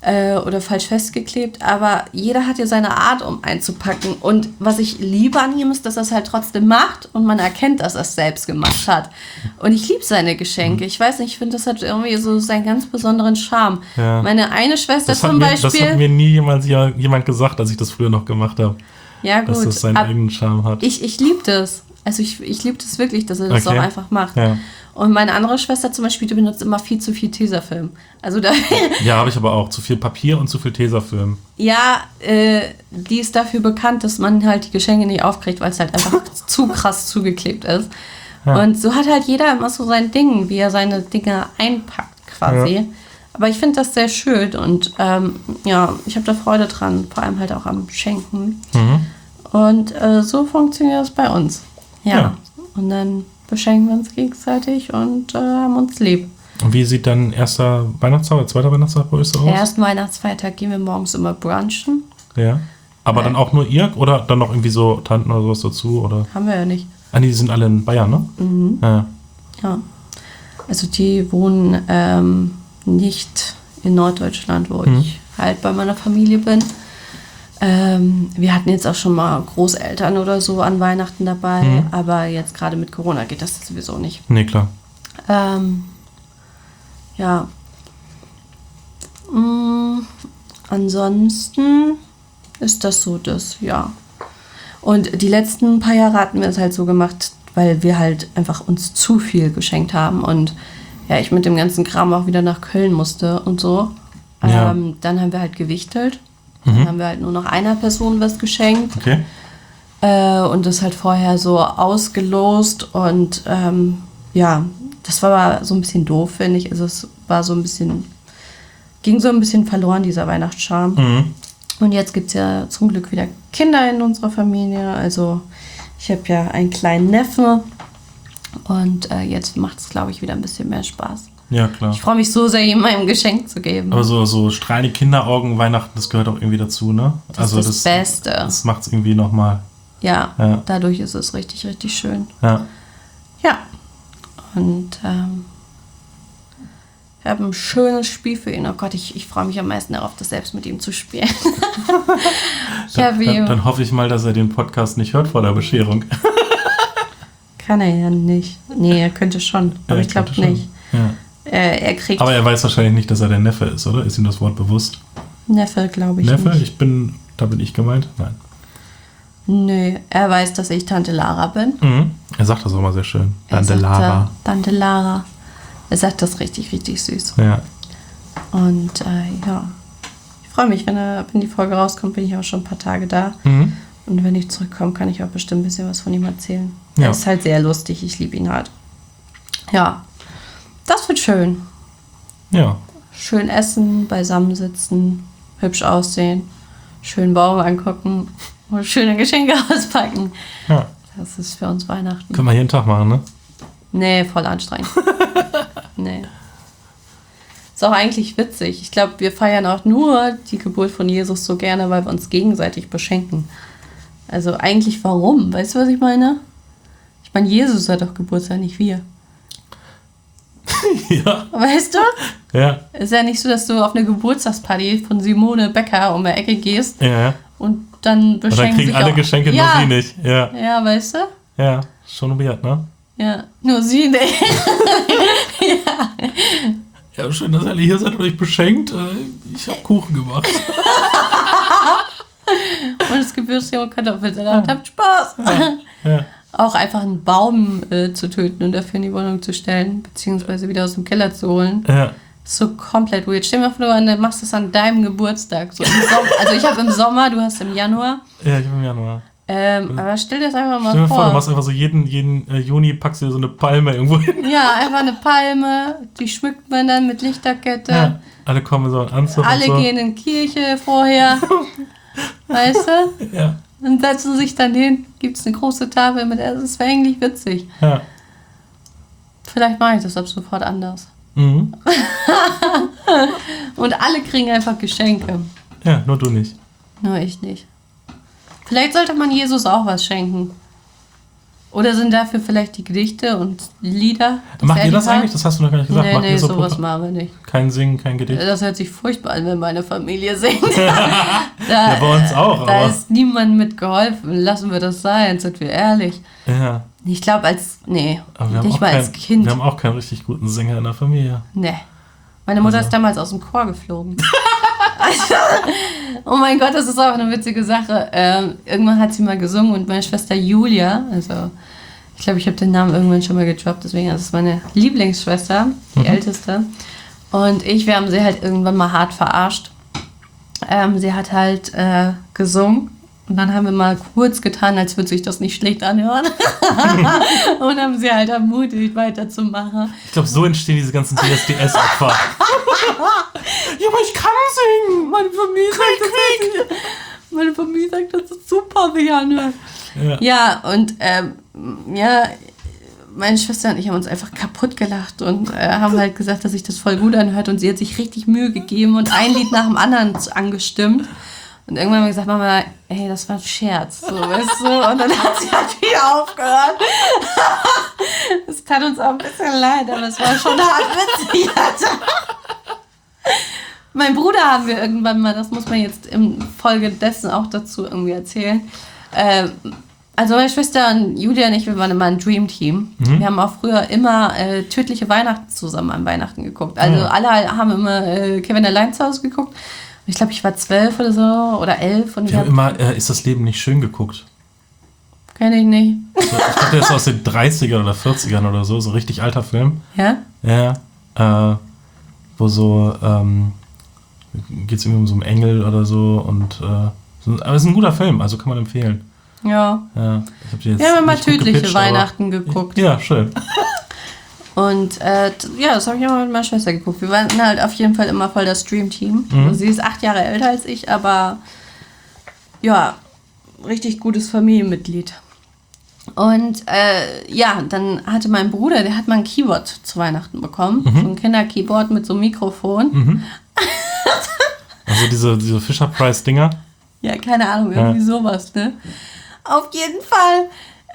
äh, oder falsch festgeklebt, aber jeder hat ja seine Art, um einzupacken. Und was ich liebe an ihm ist, dass er es halt trotzdem macht und man erkennt, dass er es selbst gemacht hat. Und ich liebe seine Geschenke. Ich weiß nicht, ich finde, das hat irgendwie so seinen ganz besonderen Charme. Ja. Meine eine Schwester Das zum hat, mir, Beispiel... das hat mir nie jemals ja- jemand gesagt, als ich das früher noch gemacht habe. Ja, gut. Dass das seinen ab- eigenen Charme hat. Ich, ich liebe das. Also ich, ich liebe das wirklich, dass er das Okay. auch einfach macht. Ja. Und meine andere Schwester zum Beispiel, die benutzt immer viel zu viel Tesafilm. Also da, Ja, habe ich aber auch. Zu viel Papier und zu viel Tesafilm. ja, äh, die ist dafür bekannt, dass man halt die Geschenke nicht aufkriegt, weil es halt einfach zu krass zugeklebt ist. Ja. Und so hat halt jeder immer so sein Ding, wie er seine Dinge einpackt quasi. Ja. Aber ich finde das sehr schön und ähm, ja, ich habe da Freude dran, vor allem halt auch am Schenken. Mhm. Und äh, so funktioniert das bei uns. Ja. Ja. Und dann beschenken wir uns gegenseitig und äh, haben uns lieb. Und wie sieht dann erster Weihnachtstag oder zweiter Weihnachtstag bei euch so aus? Ersten Weihnachtsfeiertag gehen wir morgens immer brunchen. Ja. Aber Ja. dann auch nur ihr oder dann noch irgendwie so Tanten oder sowas dazu? Oder? Haben wir ja nicht. Ah, nee, die sind alle in Bayern, ne? Mhm. Ja. Ja. Also die wohnen ähm, nicht in Norddeutschland, wo Mhm. ich halt bei meiner Familie bin. Ähm, wir hatten jetzt auch schon mal Großeltern oder so an Weihnachten dabei, Mhm. aber jetzt gerade mit Corona geht das sowieso nicht. Nee, klar. Ähm, ja. Mm, ansonsten ist das so das, ja. Und die letzten paar Jahre hatten wir es halt so gemacht, weil wir halt einfach uns zu viel geschenkt haben und ja, ich mit dem ganzen Kram auch wieder nach Köln musste und so. Ja. Ähm, dann haben wir halt gewichtelt. Mhm. Dann haben wir halt nur noch einer Person was geschenkt. Okay. Äh, und das halt vorher so ausgelost und ähm, ja, das war aber so ein bisschen doof, finde ich. Also es war so ein bisschen, ging so ein bisschen verloren, dieser Weihnachtscharme. Mhm. Und jetzt gibt es ja zum Glück wieder Kinder in unserer Familie. Also ich habe ja einen kleinen Neffen und äh, jetzt macht es, glaube ich, wieder ein bisschen mehr Spaß. Ja, klar. Ich freue mich so sehr, ihm ein Geschenk zu geben. Aber so, so strahlende Kinderaugen, Weihnachten, das gehört auch irgendwie dazu, ne? Das ist das Beste. Das macht es irgendwie nochmal. Ja, Ja. dadurch ist es richtig, richtig schön. Ja. Ja. Und ähm, ich habe ein schönes Spiel für ihn. Oh Gott, ich, ich freue mich am meisten darauf, das selbst mit ihm zu spielen. ich Dann, habe dann, ihm. dann hoffe ich mal, dass er den Podcast nicht hört vor der Bescherung. Kann er ja nicht. Nee, er könnte schon. Aber Ja, ich glaube könnte schon. nicht. Ja. Äh, er kriegt Aber er weiß wahrscheinlich nicht, dass er der Neffe ist, oder? Ist ihm das Wort bewusst? Neffe, glaube ich Neffe? nicht. Ich bin, da bin ich gemeint? Nein. Nö, er weiß, dass ich Tante Lara bin. Mhm. Er sagt das auch mal sehr schön. Er Tante sagt, Lara. äh, Tante Lara. Er sagt das richtig, richtig süß. Ja. Und äh, ja, ich freue mich, wenn, er, wenn die Folge rauskommt, bin ich auch schon ein paar Tage da. Mhm. Und wenn ich zurückkomme, kann ich auch bestimmt ein bisschen was von ihm erzählen. Ja. Er ist halt sehr lustig, ich liebe ihn halt. Ja, das wird schön. Ja. Schön essen, beisammensitzen, hübsch aussehen, schön Baum angucken und schöne Geschenke auspacken. Ja. Das ist für uns Weihnachten. Können wir jeden Tag machen, ne? Nee, voll anstrengend. Nee. Ist auch eigentlich witzig. Ich glaube, wir feiern auch nur die Geburt von Jesus so gerne, weil wir uns gegenseitig beschenken. Also eigentlich warum? Weißt du, was ich meine? Ich meine, Jesus hat doch Geburtstag, nicht wir. Ja. Weißt du? Ja. Ist ja nicht so, dass du auf eine Geburtstagsparty von Simone Becker um die Ecke gehst Ja. ja. und dann Und beschenken dann kriegen sich alle auch, Geschenke, ja. nur sie nicht. Ja. Ja, weißt du? Ja. Schon weird, ne? Ja, nur sie nicht. Ja, schön, dass ihr alle hier seid und euch beschenkt. Äh, Ich habe Kuchen gemacht. Und es gibt Würstchen und Kartoffelsalat. Habt Spaß. Ja. Auch einfach einen Baum äh, zu töten und dafür in die Wohnung zu stellen, beziehungsweise wieder aus dem Keller zu holen. Ja. Ist so komplett weird. Stell dir mal vor, du machst das an deinem Geburtstag. So im Sommer. Also ich habe im Sommer, du hast im Januar. Ja, ich bin im Januar. Ähm, aber stell dir das einfach mal Stell dir vor. vor, du machst einfach so jeden, jeden äh, Juni, packst du dir so eine Palme irgendwo hin. Ja, einfach eine Palme, die schmückt man dann mit Lichterkette. Ja. Alle kommen so einen Anzug Alle und so. gehen in die Kirche vorher. Weißt du? Ja. Und setzen sich dann hin, gibt es eine große Tafel mit Essen. Das wäre eigentlich witzig. Ja. Vielleicht mache ich das ab sofort anders. Mhm. Und alle kriegen einfach Geschenke. Ja, nur du nicht. Nur ich nicht. Vielleicht sollte man Jesus auch was schenken. Oder sind dafür vielleicht die Gedichte und Lieder? Macht ihr das eigentlich? Das hast du noch gar nicht gesagt. Nee, Macht nee, ihr so sowas Pro- machen wir nicht. Kein Singen, kein Gedicht? Das hört sich furchtbar an, wenn meine Familie singt. da, Ja, bei uns auch, Da aber- ist niemand mit geholfen. Lassen wir das sein, sind wir ehrlich. Ja. Ich glaube, als. Nee, Aber wir haben, nicht auch mal kein, als Kind. wir haben auch keinen richtig guten Sänger in der Familie. Nee. Meine Mutter Also. ist damals aus dem Chor geflogen. Also, oh mein Gott, das ist auch eine witzige Sache. Ähm, irgendwann hat sie mal gesungen und meine Schwester Julia, also ich glaube, ich habe den Namen irgendwann schon mal gedroppt, deswegen ist es meine Lieblingsschwester, die Mhm. älteste. Und ich, wir haben sie halt irgendwann mal hart verarscht. Ähm, sie hat halt äh, gesungen. Und dann haben wir mal kurz getan, als würde sich das nicht schlecht anhören. Und haben sie halt ermutigt, weiterzumachen. Ich glaube, so entstehen diese ganzen D S D S-Opfer. Ja, aber ich kann singen. Meine Familie sagt, das ist, meine Familie sagt, das ist super, wie anhört. Ja. Ja, und ähm, ja, meine Schwester und ich haben uns einfach kaputt gelacht und äh, haben halt gesagt, dass sich das voll gut anhört. Und sie hat sich richtig Mühe gegeben und ein Lied nach dem anderen angestimmt. Und irgendwann haben wir gesagt, Mama, hey, das war ein Scherz, so, weißt du? Und dann hat sie halt wieder aufgehört. Es tat uns auch ein bisschen leid, aber es war schon hart witzig. Mein Bruder haben wir irgendwann mal, das muss man jetzt in Folge dessen auch dazu irgendwie erzählen. Ähm, also meine Schwester und Julia und ich, wir waren immer ein Dream Team. Mhm. Wir haben auch früher immer äh, Tödliche Weihnachten zusammen an Weihnachten geguckt. Also ja. alle haben immer äh, Kevin allein zu Hause geguckt. Ich glaube, ich war zwölf oder so oder elf. Und wir haben immer äh, Ist das Leben nicht schön geguckt. Kenn ich nicht. So, ich glaube, der ist aus den dreißigern oder vierzigern oder so. So ein richtig alter Film. Ja? Ja. Äh, wo so, ähm, geht es irgendwie um so einen Engel oder so. Und, äh, so, aber es ist ein guter Film, also kann man empfehlen. Ja. ja ich hab die jetzt wir haben immer nicht gut Tödliche gepitcht, Weihnachten geguckt. Ja, schön. Und äh, ja, das habe ich immer mit meiner Schwester geguckt. Wir waren halt auf jeden Fall immer voll das Stream-Team. Mhm. Also sie ist acht Jahre älter als ich, aber ja, richtig gutes Familienmitglied. Und äh, ja, dann hatte mein Bruder, der hat mal ein Keyboard zu Weihnachten bekommen. Mhm. So ein Kinder-Keyboard mit so einem Mikrofon. Mhm. Also diese, diese Fisher-Price-Dinger? Ja, keine Ahnung, irgendwie ja. sowas, ne? Auf jeden Fall.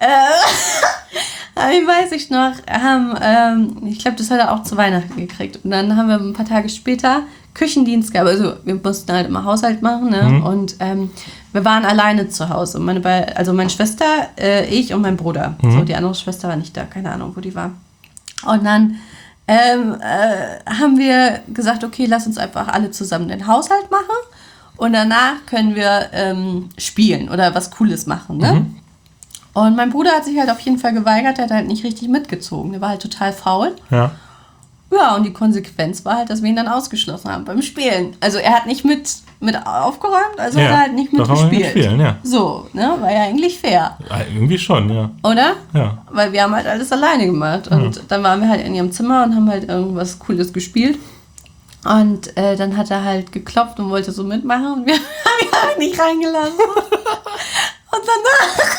Äh, ich weiß ich noch, haben, ähm, ich glaube, das hat er auch zu Weihnachten gekriegt. Und dann haben wir ein paar Tage später Küchendienst gehabt. Also wir mussten halt immer Haushalt machen, ne? Mhm. Und ähm, wir waren alleine zu Hause. Meine Be- also meine Schwester, äh, ich und mein Bruder. Mhm. So, die andere Schwester war nicht da, keine Ahnung, wo die war. Und dann ähm, äh, haben wir gesagt, okay, lass uns einfach alle zusammen den Haushalt machen. Und danach können wir ähm, spielen oder was Cooles machen, ne? Mhm. Und mein Bruder hat sich halt auf jeden Fall geweigert, der hat halt nicht richtig mitgezogen. Der war halt total faul. Ja. Ja, und die Konsequenz war halt, dass wir ihn dann ausgeschlossen haben beim Spielen. Also er hat nicht mit, mit aufgeräumt, also ja, hat er halt nicht mitgespielt. Spielen, ja. So, ne, war ja eigentlich fair. Ja, irgendwie schon, ja. Oder? Ja. Weil wir haben halt alles alleine gemacht. Und ja. dann waren wir halt in ihrem Zimmer und haben halt irgendwas Cooles gespielt. Und äh, dann hat er halt geklopft und wollte so mitmachen und wir haben ihn nicht reingelassen. Und danach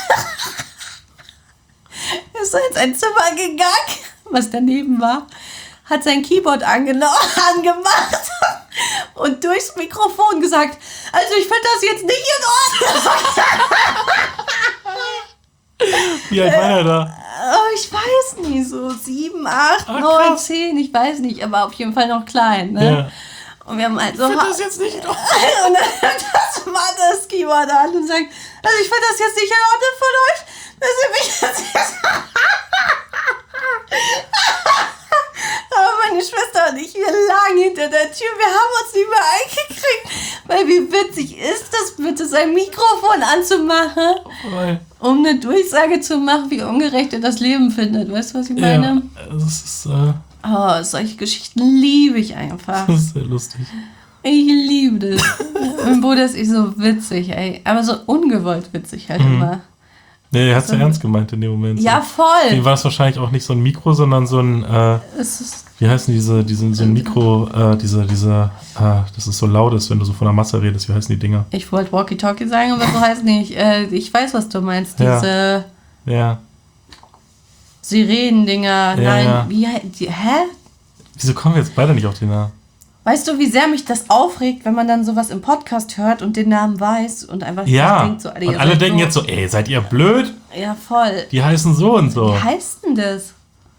ist er ins ein Zimmer gegangen, was daneben war, hat sein Keyboard angeno- angemacht und durchs Mikrofon gesagt, also ich finde das jetzt nicht in Ordnung. Wie alt war er da? Oh, ich weiß nicht, so sieben, acht, Ach, neun, krass. zehn, ich weiß nicht, aber auf jeden Fall noch klein. Ne? Ja. Und wir haben halt so... Ich finde das jetzt nicht in Ordnung. Und dann das war das Keyboard an und sagt, also ich finde das jetzt nicht in Ordnung von euch, dass ihr mich jetzt... Aber meine Schwester und ich, wir lagen hinter der Tür, wir haben uns nicht mehr eingekriegt, weil wie witzig ist das bitte, sein Mikrofon anzumachen, Weil, um eine Durchsage zu machen, wie ungerecht er das Leben findet. Weißt du, was ich meine? ja, das ist, äh, Oh, solche Geschichten liebe ich einfach. das ist sehr lustig. Ich liebe das. Mein Bruder ist eh so witzig, ey. Aber so ungewollt witzig halt mhm. immer. Nee, er hat es ja ernst gemeint in dem Moment. Ja, so. voll. Dem war es wahrscheinlich auch nicht so ein Mikro, sondern so ein, äh, es ist wie heißen diese, diese so ein Mikro, äh, diese, diese, äh, das ist so laut ist, wenn du so von der Masse redest, wie heißen die Dinger? Ich wollte Walkie-Talkie sagen, aber so heißt nicht. Äh, ich weiß, was du meinst. Diese Ja. ja. Sirenendinger. Ja, Nein, ja. wie he- die, hä? Wieso kommen wir jetzt beide nicht auf den Namen? Weißt du, wie sehr mich das aufregt, wenn man dann sowas im Podcast hört und den Namen weiß und einfach Ja, denkt so, und alle denken so, jetzt so, ey, seid ihr blöd? Ja, voll. Die heißen so und so. Wie heißt denn das?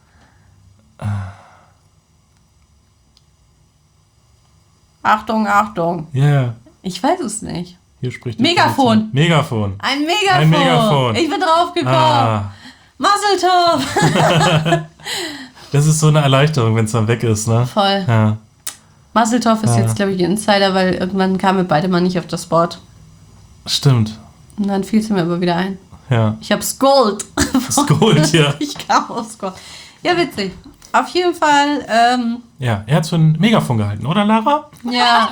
Achtung, Achtung. Ja, yeah. Ich weiß es nicht. Hier spricht die Megafon. Polizei. Megafon. Ein Megafon. Ein Megafon. Ich bin draufgekommen. Ah. Masseltoff. Das ist so eine Erleichterung, wenn es dann weg ist, ne? Voll. Ja. Masseltoff ist Ja. jetzt, glaube ich, ein Insider, weil irgendwann kamen wir beide mal nicht auf das Board. Stimmt. Und dann fiel es mir aber wieder ein. Ja. Ich habe Gold. Gold, ja. Ich kam aufs Gold. Ja, witzig. Auf jeden Fall, ähm, Ja, er hat so ein Megafon gehalten, oder Lara? ja.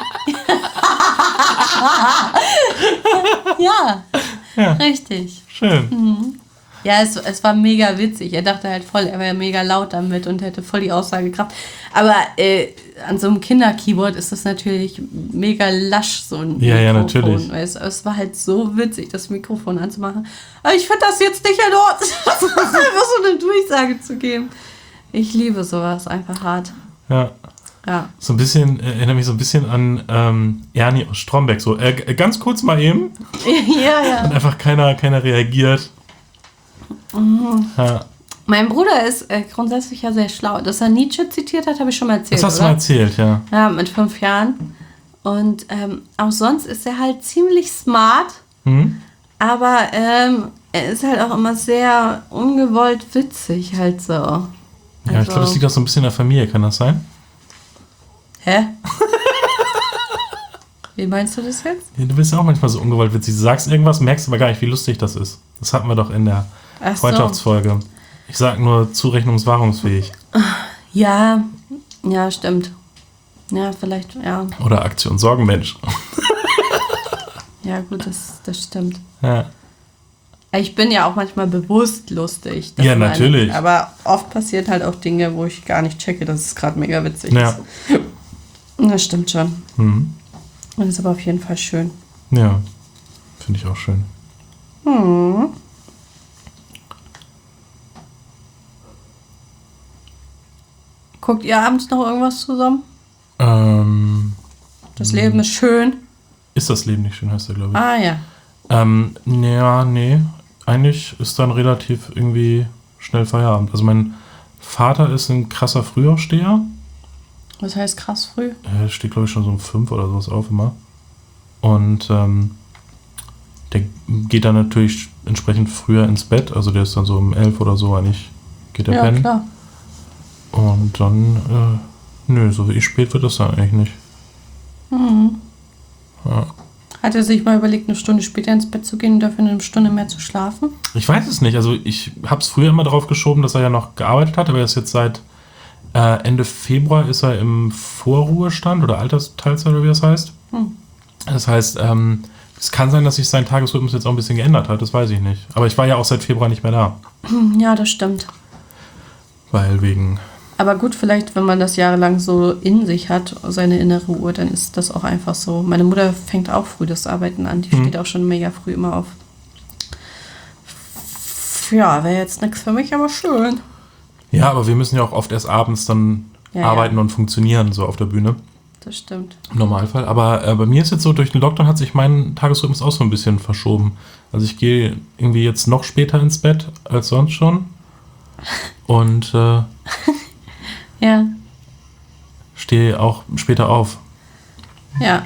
ja, Ja. richtig. Schön. Ja, es, es war mega witzig. Er dachte halt voll, er wäre mega laut damit und hätte voll die Aussagekraft. Aber äh, an so einem Kinder-Keyboard ist das natürlich mega lasch, so ein Ja, ja, Mikrofon. natürlich. Es, es war halt so witzig, das Mikrofon anzumachen. Aber ich finde das jetzt nicht in Ordnung. Das ist einfach so eine Durchsage zu geben. Ich liebe sowas einfach hart. Ja. Ja. So ein bisschen, äh, erinnert mich so ein bisschen an ähm, Ernie aus Stromberg. So, äh, g- ganz kurz mal eben. ja, ja. Und einfach keiner, keiner reagiert. Mhm. Ja. Mein Bruder ist äh, grundsätzlich ja sehr schlau. Dass er Nietzsche zitiert hat, habe ich schon mal erzählt. Das hast du oder? mal erzählt, ja. Ja, mit fünf Jahren. Und ähm, auch sonst ist er halt ziemlich smart. Hm? Aber ähm, er ist halt auch immer sehr ungewollt witzig halt so. Ja, ich Also- glaube, das liegt auch so ein bisschen in der Familie, kann das sein? Hä? Wie meinst du das jetzt? Ja, du bist ja auch manchmal so ungewollt witzig. Du sagst irgendwas, merkst aber gar nicht, wie lustig das ist. Das hatten wir doch in der Ach so. Freundschaftsfolge. Ich sag nur zurechnungswahrungsfähig. Ja, ja, stimmt. Ja, vielleicht, ja. Oder Aktion Sorgenmensch. Ja, gut, das, das stimmt. Ja. Ich bin ja auch manchmal bewusst lustig. Ja, meine- natürlich. Aber oft passiert halt auch Dinge, wo ich gar nicht checke, dass es gerade mega witzig Ja. ist. Das stimmt schon. Mhm. Und ist aber auf jeden Fall schön. Ja, finde ich auch schön. Hm. Guckt ihr abends noch irgendwas zusammen? Ähm, Das Leben ist schön. ist das Leben nicht schön, heißt er, glaube ich. Ah ja. Ähm, ja, nee. Eigentlich ist dann relativ irgendwie schnell Feierabend. Also mein Vater ist ein krasser Frühaufsteher. Was heißt krass früh? Er steht, glaube ich, schon so um fünf oder sowas auf immer. Und ähm, der geht dann natürlich entsprechend früher ins Bett. Also der ist dann so um elf oder so eigentlich, geht er Ja, pennen. klar. Und dann, äh, nö, so wie spät wird das dann eigentlich nicht. Mhm. Ja. Hat er sich mal überlegt, eine Stunde später ins Bett zu gehen und dafür eine Stunde mehr zu schlafen? Ich weiß es nicht. Also ich habe es früher immer darauf geschoben, dass er ja noch gearbeitet hat, aber er ist jetzt seit äh, Ende Februar ist er im Vorruhestand oder Altersteilzeit oder wie das heißt. Hm. Das heißt, ähm, es kann sein, dass sich sein Tagesrhythmus jetzt auch ein bisschen geändert hat, das weiß ich nicht. Aber ich war ja auch seit Februar nicht mehr da, Ja, das stimmt. weil wegen... Aber gut, vielleicht, wenn man das jahrelang so in sich hat, seine innere Uhr, dann ist das auch einfach so. Meine Mutter fängt auch früh das Arbeiten an. Die Mhm. steht auch schon mega früh immer auf. Ja, wäre jetzt nichts für mich, aber schön. Ja, aber wir müssen ja auch oft erst abends dann Ja, arbeiten ja. und funktionieren, so auf der Bühne. Das stimmt. Im Normalfall. Aber äh, bei mir ist jetzt so, durch den Lockdown hat sich mein Tagesrhythmus auch so ein bisschen verschoben. Also ich gehe irgendwie jetzt noch später ins Bett als sonst schon. Und äh, Ja, stehe auch später auf. ja.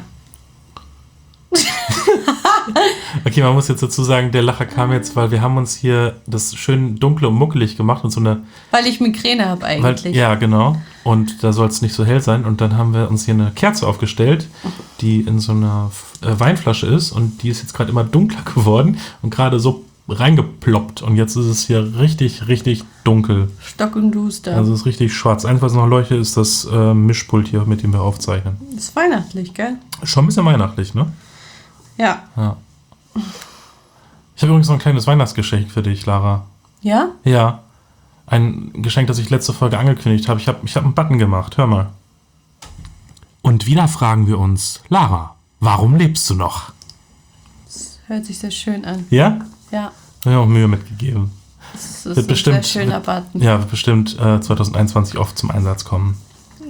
Okay, man muss jetzt dazu sagen, der Lacher kam jetzt, weil wir haben uns hier das schön dunkel und muckelig gemacht und so eine... Weil ich Migräne habe Weil, eigentlich. ja, genau. Und da soll es nicht so hell sein. Und dann haben wir uns hier eine Kerze aufgestellt, die in so einer äh, Weinflasche ist. Und die ist jetzt gerade immer dunkler geworden und gerade so reingeploppt. Und jetzt ist es hier richtig, richtig dunkel. Stock und Duster. Also es ist richtig schwarz. Eins, was noch leuchtet, ist das äh, Mischpult hier, mit dem wir aufzeichnen. ist weihnachtlich, gell? Schon ein bisschen weihnachtlich, ne? Ja. Ja. Ich habe übrigens noch ein kleines Weihnachtsgeschenk für dich, Lara. Ja? Ja. Ein Geschenk, das ich letzte Folge angekündigt habe. Ich habe ich hab einen Button gemacht. Hör mal. Und wieder fragen wir uns, Lara, warum lebst du noch? Das hört sich sehr schön an. Ja? Ja. Habe ich auch Mühe mitgegeben. Das ist Wird ein bestimmt- sehr schöner Button. Ja, wird bestimmt äh, zwanzig einundzwanzig oft zum Einsatz kommen.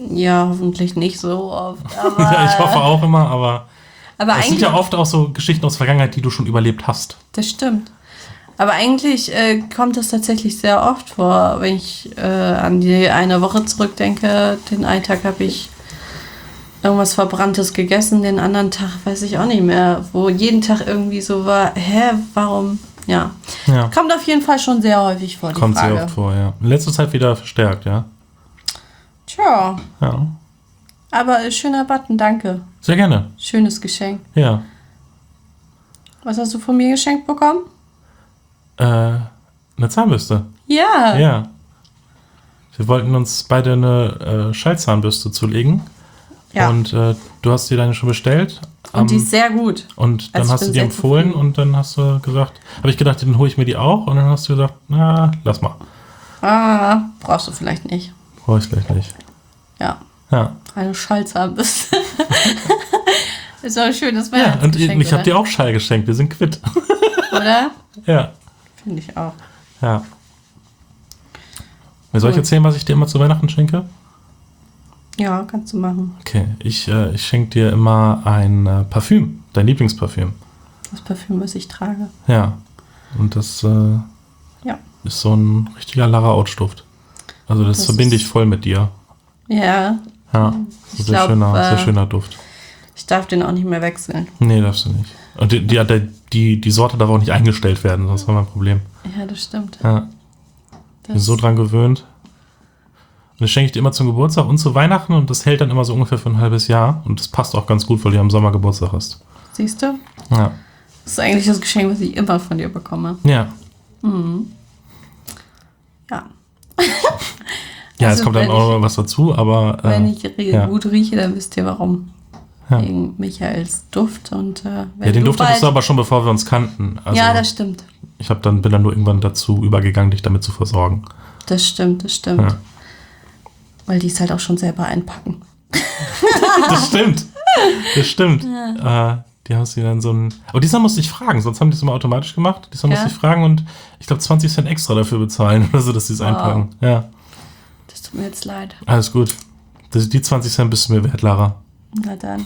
Ja, hoffentlich nicht so oft. Aber, ja, ich hoffe auch immer, aber, aber es sind ja oft auch so Geschichten aus der Vergangenheit, die du schon überlebt hast. Das stimmt. Aber eigentlich äh, kommt das tatsächlich sehr oft vor, wenn ich äh, an die eine Woche zurückdenke. Den einen Tag habe ich irgendwas Verbranntes gegessen, den anderen Tag weiß ich auch nicht mehr, wo jeden Tag irgendwie so war, hä, warum? Ja. ja. Kommt auf jeden Fall schon sehr häufig vor, die Kommt Frage. sehr oft vor, ja. In letzter Zeit wieder verstärkt, ja. Tja. Ja. Aber schöner Button, danke. Sehr gerne. Schönes Geschenk. Ja. Was hast du von mir geschenkt bekommen? Äh, eine Zahnbürste. Ja. Ja. Wir wollten uns beide eine äh, Schallzahnbürste zulegen. Ja. Und äh, du hast dir deine schon bestellt. Und um, die ist sehr gut. Und dann Also ich hast bin du die sehr empfohlen zufrieden. und dann hast du gesagt, habe ich gedacht, dann hole ich mir die auch. Und dann hast du gesagt, na, lass mal. Ah, brauchst du vielleicht nicht. Brauche ich vielleicht nicht. Ja. Ja. Eine Schallzahnbürste. Ist doch schön, das wäre Ja, und ich, ich habe dir auch Schall geschenkt. Wir sind quitt. Oder? Ja. Finde ich auch. Ja. Soll ich Cool. erzählen, was ich dir immer zu Weihnachten schenke? Ja, kannst du machen. Okay, ich, äh, ich schenke dir immer ein äh, Parfüm, dein Lieblingsparfüm. Das Parfüm, was ich trage. Ja. Und das äh, Ja. ist so ein richtiger Lara Out-Duft. Also das, Das verbinde ist- ich voll mit dir. Ja, Ja, Ich ein sehr, glaub, schöner, äh, sehr schöner Duft. ich darf den auch nicht mehr wechseln. Nee, darfst du nicht. Und die, die, die, die Sorte darf auch nicht eingestellt werden, sonst haben wir ein Problem. Ja, das stimmt. Ja, bin Das, so dran gewöhnt. Und das schenke ich dir immer zum Geburtstag und zu Weihnachten und das hält dann immer so ungefähr für ein halbes Jahr. Und das passt auch ganz gut, weil du ja im Sommer Geburtstag hast. siehst du? Ja. Das ist eigentlich das Geschenk, was ich immer von dir bekomme. Ja. Ja. Ja, Also es kommt dann wenn auch ich- noch was dazu, aber. Äh, Wenn ich rie- ja. gut rieche, dann wisst ihr warum. Ja. Wegen Michaels Duft. Und, äh, wenn Ja, den du Duft hattest du bald- aber schon, bevor wir uns kannten. Also, Ja, das stimmt. ich hab dann, bin dann nur irgendwann dazu übergegangen, dich damit zu versorgen. Das stimmt, das stimmt. Ja. Weil die es halt auch schon selber einpacken. Das stimmt. Das stimmt. Äh, die haben sie dann so ein. Aber diesmal musste ich fragen, sonst haben die es immer automatisch gemacht. Diesmal Ja? musste ich fragen und ich glaube zwanzig Cent extra dafür bezahlen, oder so, dass sie es Wow. einpacken. Ja, Das tut mir jetzt leid. alles gut. Das, die zwanzig Cent bist du mir wert, Lara. Na dann.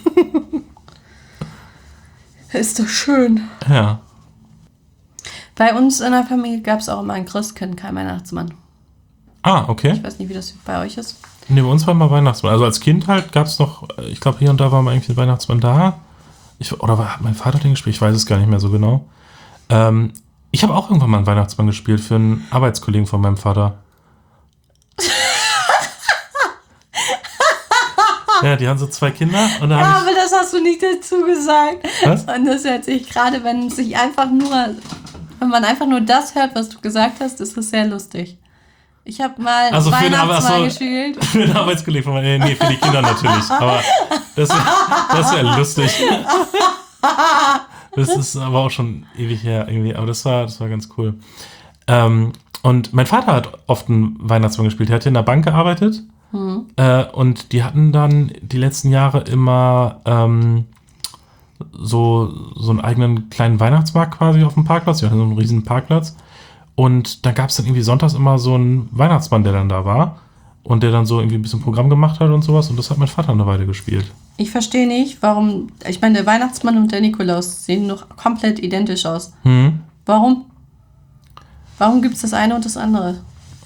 Ist doch schön. Ja. Bei uns in der Familie gab es auch immer ein Christkind, kein Weihnachtsmann. Ah, okay. Ich weiß nicht, wie das bei euch ist. Nee, bei uns war mal Weihnachtsmann. Also als Kind halt gab es noch, äh, ich glaube hier und da war mal irgendwie ein Weihnachtsmann da. Ich, oder war, hat mein Vater den gespielt? Ich weiß es gar nicht mehr so genau. Ähm, ich habe auch irgendwann mal einen Weihnachtsmann gespielt für einen Arbeitskollegen von meinem Vater. Ja, die haben so zwei Kinder und da Ja, habe aber das hast du nicht dazu gesagt. Was? Und das hört sich gerade, wenn sich einfach nur, wenn man einfach nur das hört, was du gesagt hast, ist das sehr lustig. Ich habe mal Also für einen Weihnachtsmann aber so- gespielt. ich für einen Arbeitskollegen von meinem, nee, für die Kinder natürlich, aber das wäre das wär lustig. Das ist aber auch schon ewig her irgendwie, aber das war, das war ganz cool. Ähm, und mein Vater hat oft einen Weihnachtsmann gespielt. Er hat hier in der Bank gearbeitet. Äh, und die hatten dann die letzten Jahre immer ähm, so, so einen eigenen kleinen Weihnachtsmarkt quasi auf dem Parkplatz. Die hatten so einen riesen Parkplatz. Und da gab es dann irgendwie sonntags immer so einen Weihnachtsmann, der dann da war. Und der dann so irgendwie ein bisschen Programm gemacht hat und sowas. Und das hat mein Vater eine Weile gespielt. Ich verstehe nicht, warum, ich meine, der Weihnachtsmann und der Nikolaus sehen noch komplett identisch aus. Hm. Warum? Warum gibt es das eine und das andere?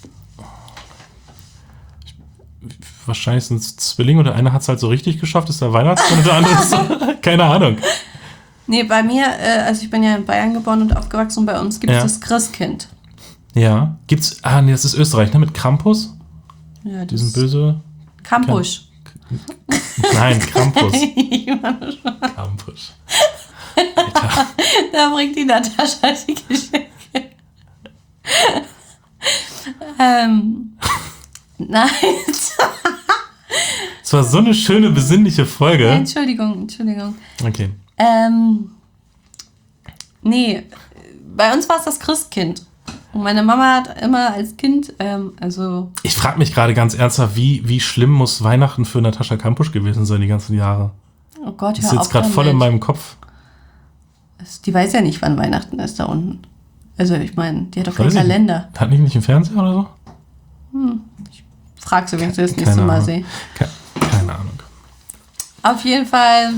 Wahrscheinlich sind es Zwillinge und der eine hat es halt so richtig geschafft, ist der Weihnachtsmann und der andere ist so, keine Ahnung. Nee, bei mir, äh, also ich bin ja in Bayern geboren und aufgewachsen und bei uns gibt es Ja. das Christkind. Ja. Gibt's, ah nee, das ist Österreich, ne, mit Krampus? Ja, das Diesen böse, Kampusch. nein, Krampus. Ich meine schon. Krampus. Alter. Da bringt die Natascha die Geschenke. ähm, nein. Es war so eine schöne, besinnliche Folge. Entschuldigung, Entschuldigung. Okay. Ähm, nee, bei uns war es das Christkind. Und meine Mama hat immer als Kind, ähm, also Ich frage mich gerade ganz ernsthaft, wie, wie schlimm muss Weihnachten für Natascha Kampusch gewesen sein die ganzen Jahre? oh Gott, Das ist hör jetzt auf gerade voll in damit. meinem Kopf. Die weiß ja nicht, wann Weihnachten ist da unten. Also ich meine, die hat doch keinen Weiß ich nicht. Kalender. Hat die nicht einen Fernseher oder so? Frag sie, wenn ich sie das Keine nächste Mal Ahnung. sehe. Ke- Auf jeden Fall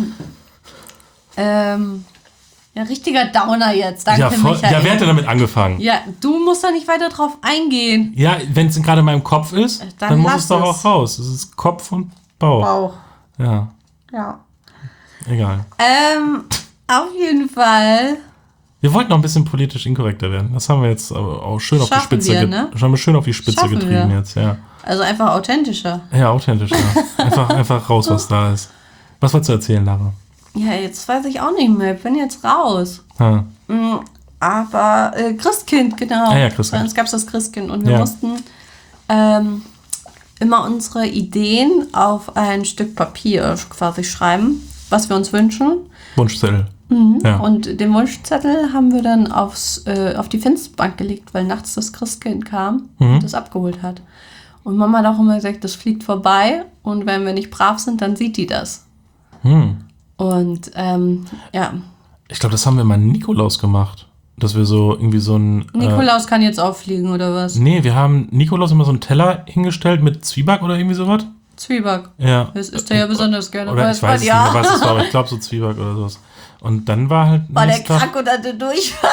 ähm, ja, richtiger Downer jetzt. Danke, ja, voll, Michael. ja, wer hat denn damit angefangen? Ja, du musst da nicht weiter drauf eingehen. Ja, wenn es gerade in meinem Kopf ist, dann, Dann muss lass es doch es. auch raus. Es ist Kopf und Bauch. Bauch. Ja, Ja. egal. Ähm, auf jeden Fall. Wir wollten noch ein bisschen politisch inkorrekter werden. Das haben wir jetzt aber auch schön auf die Schaffen Spitze wir, ge- ne? schon mal schön auf die Spitze Schaffen getrieben wir. jetzt, ja. Also einfach authentischer. Ja, authentisch, ja. Einfach, einfach raus, was da ist. Was wolltest du erzählen, Lara? Ja, jetzt weiß ich auch nicht mehr. Ich bin jetzt raus. Ha. Mm, Aber äh, Christkind, genau. Ah ja, Christkind. Bei uns gab es das Christkind und wir Ja. mussten ähm, immer unsere Ideen auf ein Stück Papier quasi schreiben, was wir uns wünschen. Wunschzettel. Ja. Und den Wunschzettel haben wir dann aufs, äh, auf die Fensterbank gelegt, weil nachts das Christkind kam Mhm. und das abgeholt hat. Und Mama hat auch immer gesagt, das fliegt vorbei und wenn wir nicht brav sind, dann sieht die das. Hm. Und ähm, ja, Ich glaube, das haben wir mal Nikolaus gemacht. Dass wir so irgendwie so ein... Äh, Nikolaus kann jetzt auffliegen oder was? nee, wir haben Nikolaus immer so einen Teller hingestellt mit Zwieback oder irgendwie sowas. Zwieback. Ja. Das isst er ja besonders gerne. Oder weiß ich weiß man, es ja. nicht mehr, was es war, aber ich glaube so Zwieback oder sowas. Und dann war halt... War der nächsten Tag- krank und hatte Durchfall?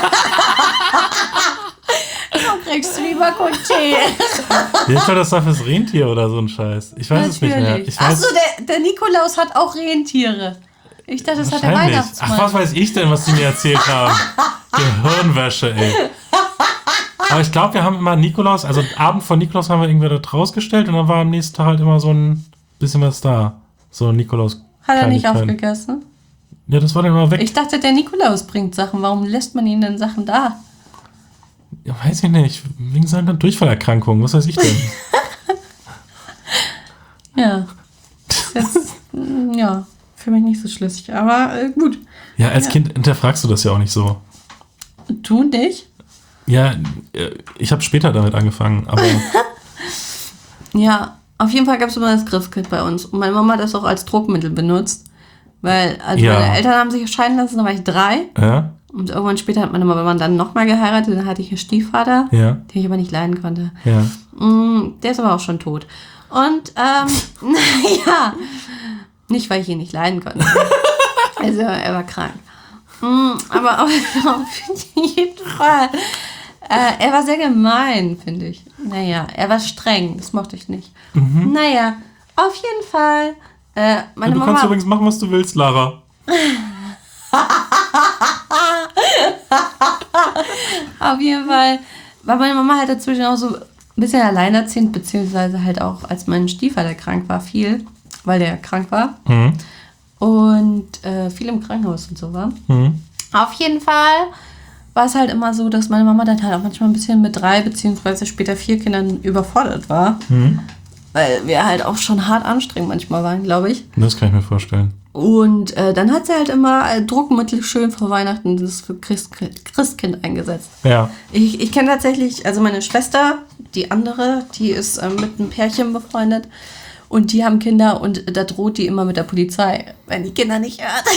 Du kriegst Zwieback und Tee. Ja, ich glaube, das war fürs Rentier oder so ein Scheiß. Ich weiß es nicht mehr. Ich weiß, Achso, der, der Nikolaus hat auch Rentiere. Ich dachte, das hat der wahrscheinlich. Weihnachtsmann. Ach, was weiß ich denn, was die mir erzählt haben? Gehirnwäsche, ey. Aber ich glaube, wir haben immer Nikolaus, also Abend von Nikolaus haben wir irgendwie da rausgestellt und dann war am nächsten Tag halt immer so ein bisschen was da. So ein Nikolaus. Hat er nicht Kleinigkeiten. aufgegessen? Ja, das war dann immer weg. Ich dachte, der Nikolaus bringt Sachen. Warum lässt man ihn denn Sachen da? Ja, weiß ich nicht. Wegen seiner Durchfallerkrankung, was weiß ich denn? Ja. Ist Jetzt, mm, ja, für mich nicht so schlüssig. Aber äh, gut. Ja, als Ja. Kind hinterfragst du das ja auch nicht so. Du nicht? Ja, äh, ich habe später damit angefangen, aber Ja, auf jeden Fall gab es immer das Christkind bei uns. Und meine Mama hat das auch als Druckmittel benutzt. Weil, also Ja. meine Eltern haben sich scheiden lassen, da war ich drei. ja, Und irgendwann später hat meine Mama dann nochmal geheiratet. Dann hatte ich einen Stiefvater, ja, den ich aber nicht leiden konnte. ja. Mm, der ist aber auch schon tot. Und, ähm, naja, nicht, weil ich ihn nicht leiden konnte. Also, er war krank. Mm, aber auf, auf jeden Fall. Äh, er war sehr gemein, finde ich. Naja, er war streng, das mochte ich nicht. Mhm. Naja, auf jeden Fall. Äh, meine du Mama. kannst übrigens machen, was du willst, Lara. Auf jeden Fall war meine Mama halt dazwischen auch so ein bisschen alleinerziehend, beziehungsweise halt auch, als mein Stiefvater krank war, viel, weil der krank war Mhm. und äh, viel im Krankenhaus und so war. Mhm. Auf jeden Fall war es halt immer so, dass meine Mama dann halt auch manchmal ein bisschen mit drei, beziehungsweise später vier Kindern überfordert war, Mhm. weil wir halt auch schon hart anstrengend manchmal waren, glaube ich. Das kann ich mir vorstellen. Und äh, dann hat sie halt immer äh, Druckmittel schön vor Weihnachten, das für Christ Christkind eingesetzt. Ja. Ich, ich kenne tatsächlich, also meine Schwester, die andere, die ist ähm, mit einem Pärchen befreundet und die haben Kinder und da droht die immer mit der Polizei. Wenn die Kinder nicht hört,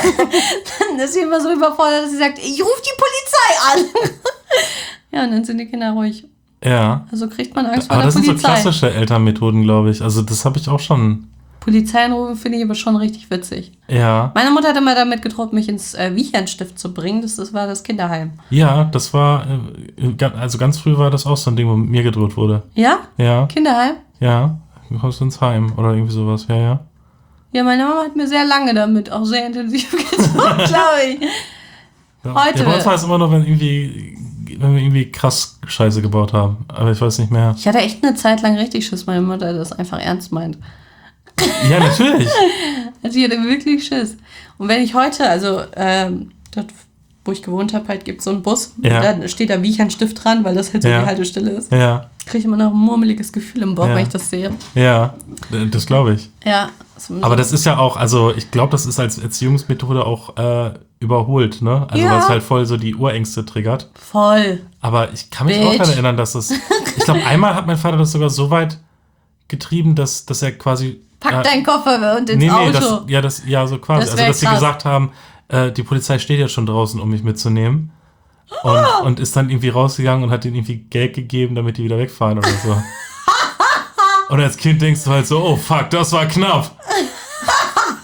dann ist sie immer so überfordert, dass sie sagt, ich rufe die Polizei an. Ja, und dann sind die Kinder ruhig. Ja. Also kriegt man Angst vor Aber der das sind Polizei. so klassische Elternmethoden, glaube ich. Also das habe ich auch schon. Polizei anrufen finde ich aber schon richtig witzig. Ja. Meine Mutter hat immer damit gedroht, mich ins äh, Wiechernstift zu bringen. Das, das war das Kinderheim. Ja, das war, äh, ga- also ganz früh war das auch so ein Ding, wo mit mir gedroht wurde. Ja? Ja, Kinderheim? ja. Du kommst ins Heim oder irgendwie sowas, ja, ja. Ja, meine Mama hat mir sehr lange damit auch sehr intensiv gedroht, glaube ich. Ja, Heute- Ja, bei uns war es immer noch, wenn irgendwie, wenn wir irgendwie krass Scheiße gebaut haben. Aber ich weiß nicht mehr. Ich hatte echt eine Zeit lang richtig Schiss, meine Mutter das einfach ernst meint. Ja, natürlich. Also ich hatte wirklich Schiss. Und wenn ich heute, also ähm, dort, wo ich gewohnt habe, halt gibt es so einen Bus, Ja. da steht da Wiechernstift dran, weil das halt so Ja. die Haltestelle ist. Ja, Kriege ich immer noch ein murmeliges Gefühl im Bauch, Ja. wenn ich das sehe. ja, das glaube ich. Ja. Aber das ist ja auch, also ich glaube, das ist als Erziehungsmethode auch äh, überholt, ne? Also Ja. weil es halt voll so die Urängste triggert. Voll. Aber ich kann mich Bitch. auch daran erinnern, dass das, ich glaube, einmal hat mein Vater das sogar so weit getrieben, dass, dass er quasi... Pack äh, deinen Koffer und ins nee, nee, Auto. das, ja, das, ja, so quasi. Das also, wär dass sie krass. gesagt haben, äh, die Polizei steht ja schon draußen, um mich mitzunehmen. Und, und ist dann irgendwie rausgegangen und hat ihnen irgendwie Geld gegeben, damit die wieder wegfahren oder so. Und als Kind denkst du halt so, oh fuck, das war knapp.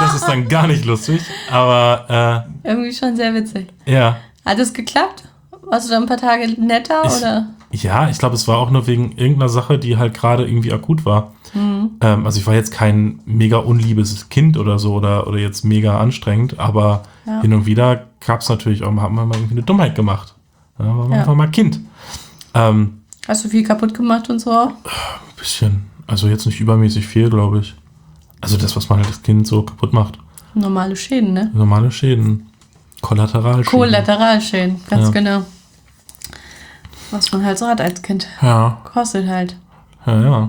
das ist dann gar nicht lustig, aber äh, irgendwie schon sehr witzig. Ja. Hat es geklappt? Warst du dann ein paar Tage netter, ich, oder? Ja, ich glaube, es war auch nur wegen irgendeiner Sache, die halt gerade irgendwie akut war. Mhm. Ähm, also ich war jetzt kein mega unliebes Kind oder so oder, oder jetzt mega anstrengend, aber ja. hin und wieder gab es natürlich auch, haben wir mal irgendwie eine Dummheit gemacht. Ja, war ja. einfach mal Kind. Ähm, Hast du viel kaputt gemacht und so? Ein bisschen. Also jetzt nicht übermäßig viel, glaube ich. Also das, was man halt als Kind so kaputt macht. Normale Schäden, ne? Normale Schäden. Kollateralschäden. Kollateralschäden, ganz ja. genau. Was man halt so hat als Kind. Ja. Kostet halt. Ja, ja.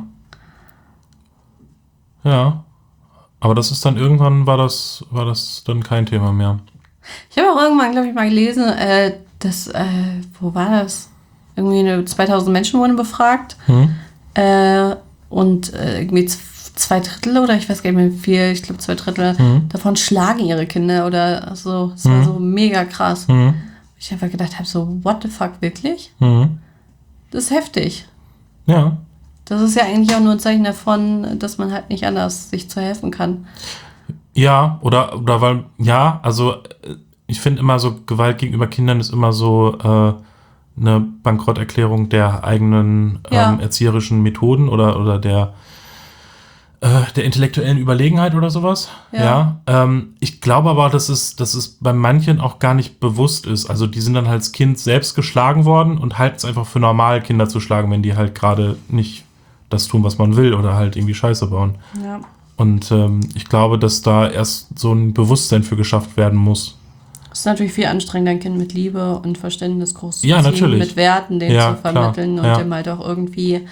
Ja. Aber das ist dann irgendwann, war das, war das dann kein Thema mehr. Ich habe auch irgendwann, glaube ich, mal gelesen, äh, dass, äh, wo war das? Irgendwie eine zweitausend Menschen wurden befragt. Hm. Äh, und äh, irgendwie zwei Drittel oder ich weiß gar nicht mehr wie viel, ich glaube zwei Drittel hm. davon schlagen ihre Kinder oder so. Das hm. war so mega krass. Hm. Ich einfach gedacht habe, so, what the fuck, wirklich? Hm. Das ist heftig. Ja. Das ist ja eigentlich auch nur ein Zeichen davon, dass man halt nicht anders sich zu helfen kann. Ja, oder, oder weil, ja, also ich finde immer so, Gewalt gegenüber Kindern ist immer so äh, eine Bankrotterklärung der eigenen ja. ähm, erzieherischen Methoden oder, oder der, äh, der intellektuellen Überlegenheit oder sowas. Ja. ja ähm, ich glaube aber, dass es, dass es bei manchen auch gar nicht bewusst ist. Also die sind dann halt als Kind selbst geschlagen worden und halten es einfach für normal, Kinder zu schlagen, wenn die halt gerade nicht das tun, was man will oder halt irgendwie Scheiße bauen. Ja. Und ähm, ich glaube, dass da erst so ein Bewusstsein für geschafft werden muss. Es ist natürlich viel anstrengender, ein Kind mit Liebe und Verständnis groß zu ja, ziehen, natürlich. mit Werten, den ja, zu vermitteln klar. und ja. dem halt auch irgendwie,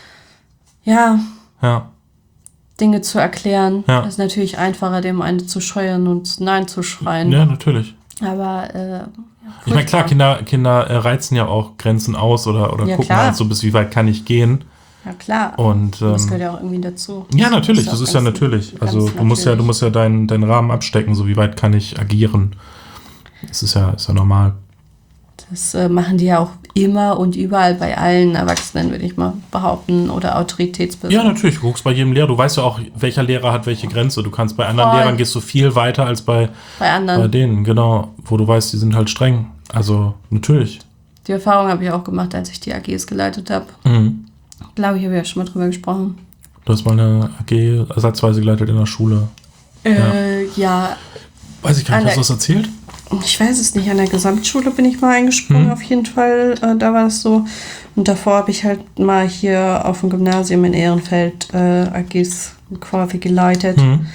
ja, ja. Dinge zu erklären. Ja. Es ist natürlich einfacher, dem einen zu scheuern und Nein zu schreien. Ja, natürlich. Aber, äh, ja, ich meine, klar, Kinder, Kinder äh, reizen ja auch Grenzen aus oder, oder ja, gucken klar. halt so, bis wie weit kann ich gehen. Ja, klar. Und, ähm, das gehört ja auch irgendwie dazu. Ja, natürlich, das ist, das ist ja ganz, natürlich. Also natürlich. du musst ja, du musst ja deinen, deinen Rahmen abstecken, so wie weit kann ich agieren. Das ist ja, ist ja normal. Das äh, machen die ja auch immer und überall bei allen Erwachsenen, würde ich mal behaupten, oder Autoritätspersonen. Ja, natürlich, du guckst bei jedem Lehrer, du weißt ja auch, welcher Lehrer hat welche Grenze. Du kannst bei anderen Voll. Lehrern gehst du viel weiter als bei, bei anderen. Bei denen, genau, wo du weißt, die sind halt streng. Also, natürlich. Die Erfahrung habe ich auch gemacht, als ich die A Gs geleitet habe. Mhm. Glaube ich, habe ja schon mal drüber gesprochen. Du hast mal eine A G ersatzweise geleitet in der Schule. Äh, ja. ja. Weiß ich gar nicht, hast du das erzählt? Ich weiß es nicht. An der Gesamtschule bin ich mal eingesprungen, hm. auf jeden Fall. Äh, da war es so. Und davor habe ich halt mal hier auf dem Gymnasium in Ehrenfeld äh, A Gs quasi geleitet. Hm.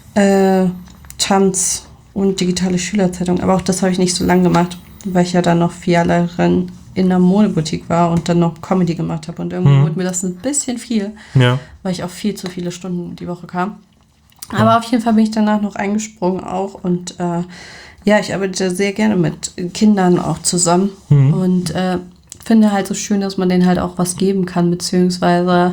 Äh, Tanz und digitale Schülerzeitung. Aber auch das habe ich nicht so lange gemacht, weil ich ja dann noch Filiallehrerin in einer Modeboutique war und dann noch Comedy gemacht habe. Und irgendwie hm. wurde mir das ein bisschen viel, ja. weil ich auf viel zu viele Stunden die Woche kam. Aber ja. auf jeden Fall bin ich danach noch eingesprungen auch. Und äh, ja, ich arbeite sehr gerne mit Kindern auch zusammen. Hm. Und äh, finde halt so schön, dass man denen halt auch was geben kann, beziehungsweise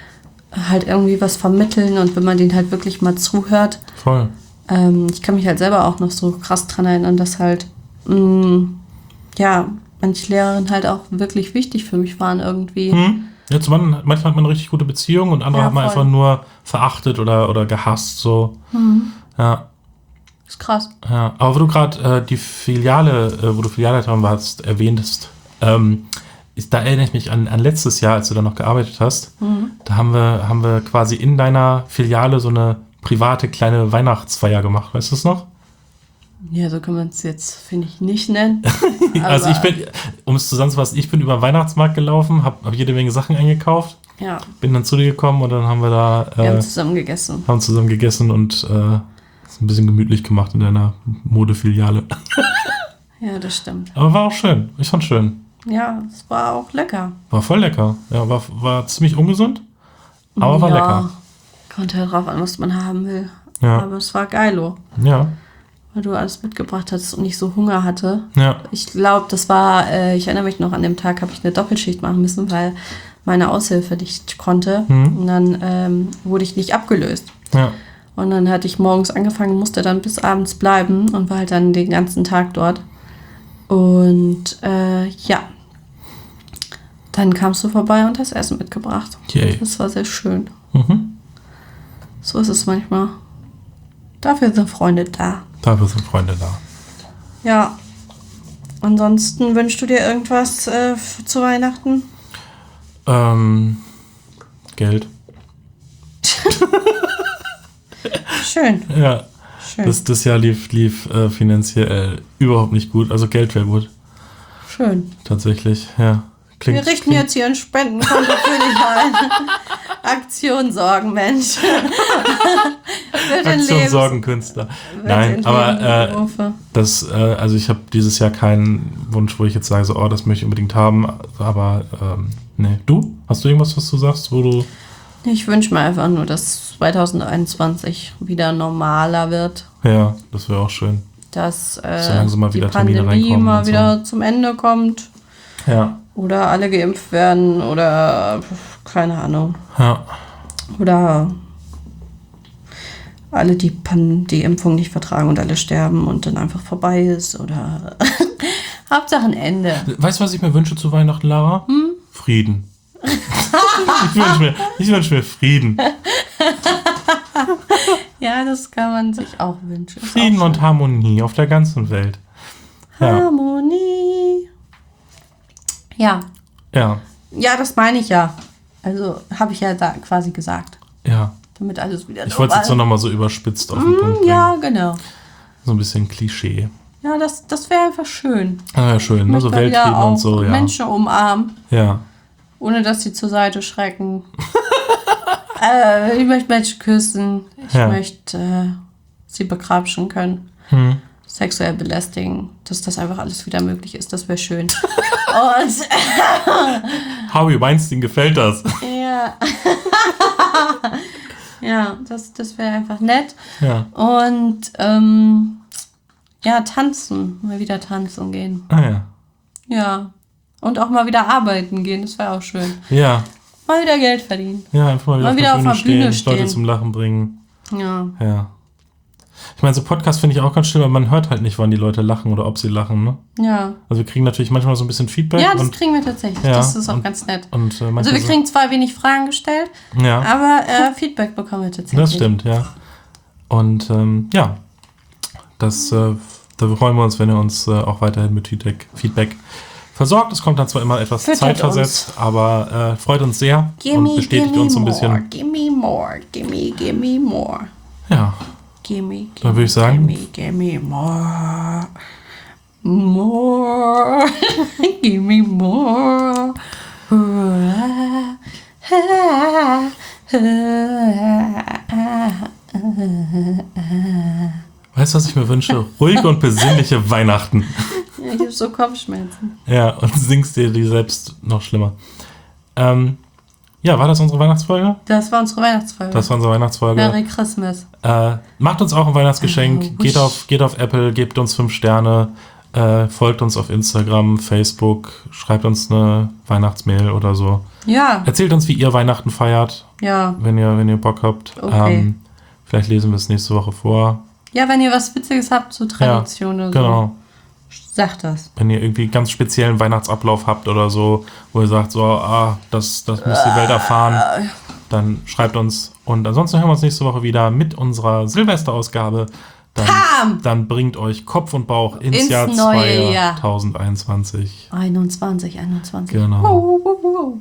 halt irgendwie was vermitteln. Und wenn man denen halt wirklich mal zuhört. Voll. Ähm, ich kann mich halt selber auch noch so krass dran erinnern, dass halt, mh, ja, manche Lehrerinnen halt auch wirklich wichtig für mich waren irgendwie. Hm. Ja, zum einen, manchmal hat man eine richtig gute Beziehung und andere ja, hat man voll. einfach nur verachtet oder, oder gehasst. So. Mhm. Ja. Ist krass. Ja. Aber wo du gerade äh, die Filiale, äh, wo du Filialleiterin warst, erwähntest, ähm, ist, da erinnere ich mich an, an letztes Jahr, als du da noch gearbeitet hast. Mhm. Da haben wir, haben wir quasi in deiner Filiale so eine private kleine Weihnachtsfeier gemacht. Weißt du es noch? Ja, so kann man es jetzt, finde ich, nicht nennen. Also ich bin, um es zusammenzufassen, ich bin über den Weihnachtsmarkt gelaufen, habe hab jede Menge Sachen eingekauft, ja. bin dann zu dir gekommen und dann haben wir da... Äh, wir haben zusammen gegessen. Haben zusammen gegessen und äh, es ein bisschen gemütlich gemacht in deiner Modefiliale. Ja, das stimmt. Aber war auch schön, ich fand schön. Ja, es war auch lecker. War voll lecker, ja, war, war ziemlich ungesund, aber war ja, lecker. Kommt halt drauf an, was man haben will. Ja. Aber es war geilo. Ja. Weil du alles mitgebracht hattest und nicht so Hunger hatte. Ja. Ich glaube, das war, äh, ich erinnere mich noch, an dem Tag habe ich eine Doppelschicht machen müssen, weil meine Aushilfe nicht konnte. Mhm. Und dann ähm, wurde ich nicht abgelöst. Ja. Und dann hatte ich morgens angefangen, musste dann bis abends bleiben und war halt dann den ganzen Tag dort. Und äh, ja, dann kamst du vorbei und hast Essen mitgebracht. Yay. Das war sehr schön. Mhm. So ist es manchmal. Dafür sind Freunde da. Dafür sind Freunde da. Ja. Ansonsten wünschst du dir irgendwas äh, f- zu Weihnachten? Ähm, Geld. Schön. Ja. Schön. Das, das Jahr lief, lief äh, finanziell äh, überhaupt nicht gut. Also Geld wäre gut. Schön. Tatsächlich, ja. Klingt, Wir richten klingt, jetzt hier ein Spendenkonto für dich ein. Aktion Sorgenmensch. Wird in Aktion Lebens- Sorgenkünstler. wird Nein, in aber äh, Lebensberufe. das, äh, also ich habe dieses Jahr keinen Wunsch, wo ich jetzt sage, so, oh, das möchte ich unbedingt haben. Aber ähm, nee. Du? Hast du irgendwas, was du sagst, wo du... Ich wünsche mir einfach nur, dass zwanzig einundzwanzig wieder normaler wird. Ja, das wäre auch schön. Dass äh, So langsam mal die wieder Termine Pandemie reinkommen mal und so. wieder zum Ende kommt. Ja. Oder alle geimpft werden oder keine Ahnung. Ja. Oder alle die, Pan- die Impfung nicht vertragen und alle sterben und dann einfach vorbei ist. Oder Hauptsache ein Ende. Weißt du, was ich mir wünsche zu Weihnachten, Lara? Hm? Frieden. ich wünsche mir, ich wünsch mir Frieden. Ja, das kann man sich auch wünschen. Ist Frieden auch und Harmonie auf der ganzen Welt. schön. Ja. Harmonie. Ja. Ja. Ja, das meine ich ja. Also habe ich ja da quasi gesagt. Ja. Damit alles wieder Ich wollte es jetzt so normal- nochmal so überspitzt auf den Punkt bringen. Ja, genau. So ein bisschen Klischee. Ja, das, das wäre einfach schön. Ah, ja, schön, ne? So Möchte wieder Weltfrieden auch und so, ja. Menschen umarmen, Ja. ohne dass sie zur Seite schrecken. äh, ich möchte Menschen küssen. Ich Ja. möchte äh, sie begrapschen können. Hm. Sexuell belästigen. Dass das einfach alles wieder möglich ist. Das wäre schön. Und Harvey Weinstein gefällt das. ja. ja, das, das wäre einfach nett. Ja. Und ähm, ja, tanzen. Mal wieder tanzen gehen. Ah ja. Ja. Und auch mal wieder arbeiten gehen. Das wäre auch schön. Ja. Mal wieder Geld verdienen. Ja, einfach mal wieder, Mal wieder auf der Bühne stehen. Leute zum Lachen bringen. Ja. Ja. Ich meine, so Podcast finde ich auch ganz schlimm, weil man hört halt nicht, wann die Leute lachen oder ob sie lachen, ne? Ja. Also wir kriegen natürlich manchmal so ein bisschen Feedback. Ja, das und, kriegen wir tatsächlich. Ja, das ist auch und- ganz nett. und äh, Also manchmal wir kriegen zwar wenig Fragen gestellt, so, ja, aber äh, Feedback bekommen wir tatsächlich. das stimmt, ja. Und ähm, ja, das, äh, da freuen wir uns, wenn ihr uns äh, auch weiterhin mit Feedback, Feedback versorgt. Es kommt dann zwar immer etwas Füttert zeitversetzt, aber äh, freut uns sehr und bestätigt uns so ein bisschen. Gimme more, gimme, gimme more. Ja, Gimme, gimme, Dann würde ich sagen- gimme, gimme more. More. Gimme more. weißt du, was ich mir wünsche? Ruhige und besinnliche Weihnachten. Ja, ich habe so Kopfschmerzen. Ja, und singst dir die selbst noch schlimmer. Ähm, ja, war das unsere Weihnachtsfolge? Das war unsere Weihnachtsfolge. Das war unsere Weihnachtsfolge. Merry Christmas. Äh, macht uns auch ein Weihnachtsgeschenk. Oh, geht, wusch. auf, geht auf Apple, gebt uns fünf Sterne, äh, folgt uns auf Instagram, Facebook, schreibt uns eine Weihnachtsmail oder so. Ja, Erzählt uns, wie ihr Weihnachten feiert, ja. wenn ihr, wenn ihr Bock habt. Okay. Ähm, vielleicht lesen wir es nächste Woche vor. Ja, wenn ihr was Witziges habt, so Tradition oder so, Genau. sagt das. Wenn ihr irgendwie ganz speziellen Weihnachtsablauf habt oder so, wo ihr sagt, so, ah, das, das muss die Welt erfahren, dann schreibt uns. Und ansonsten hören wir uns nächste Woche wieder mit unserer Silvesterausgabe. Dann, Pam! dann bringt euch Kopf und Bauch ins, Ins Jahr neue Jahr. zwanzig einundzwanzig. einundzwanzig, einundzwanzig. Genau. Wow, wow, wow.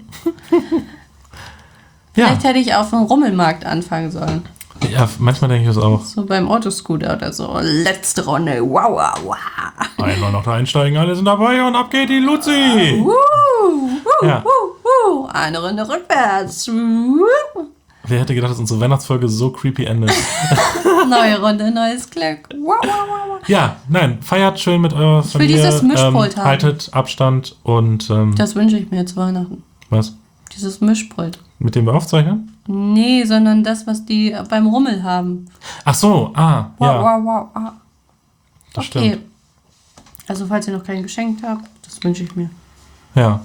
Ja, Vielleicht hätte ich auf dem Rummelmarkt anfangen sollen. ja, manchmal denke ich das auch. So beim Autoscooter oder so. Letzte Runde. Wow, wow, wow. Einmal noch da einsteigen, alle sind dabei und ab geht die Luzi. Woo, woo, Ja. woo, woo. Eine Runde rückwärts. Woo. Wer hätte gedacht, dass unsere Weihnachtsfolge so creepy endet? Neue Runde, neues Glück. Wow, wow, wow, wow. Ja, nein, feiert schön mit eurer will Familie. dieses Mischpult ähm, haben. Haltet Abstand und ähm, Das wünsche ich mir zu Weihnachten. was? Dieses Mischpult. Mit dem wir aufzeichnen? Nee, sondern das, was die beim Rummel haben. Ach so, ah, Wow, ja, wow, wow. Ah. das Okay. stimmt. Also, falls ihr noch keinen geschenkt habt, das wünsche ich mir. Ja.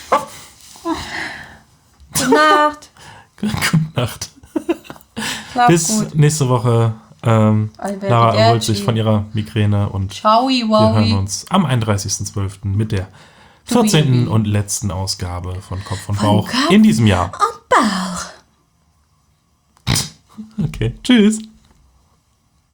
Gute Nacht. Gute Nacht. Schlaf Bis gut. nächste Woche. Ähm, Alberti Lara erholt Gerci. sich von ihrer Migräne und Ciaui, wir hören wowi. uns am einunddreißigsten zwölften mit der vierzehnten und letzten Ausgabe von Kopf und Bauch Kopf in diesem Jahr. Und Bauch. Okay, tschüss.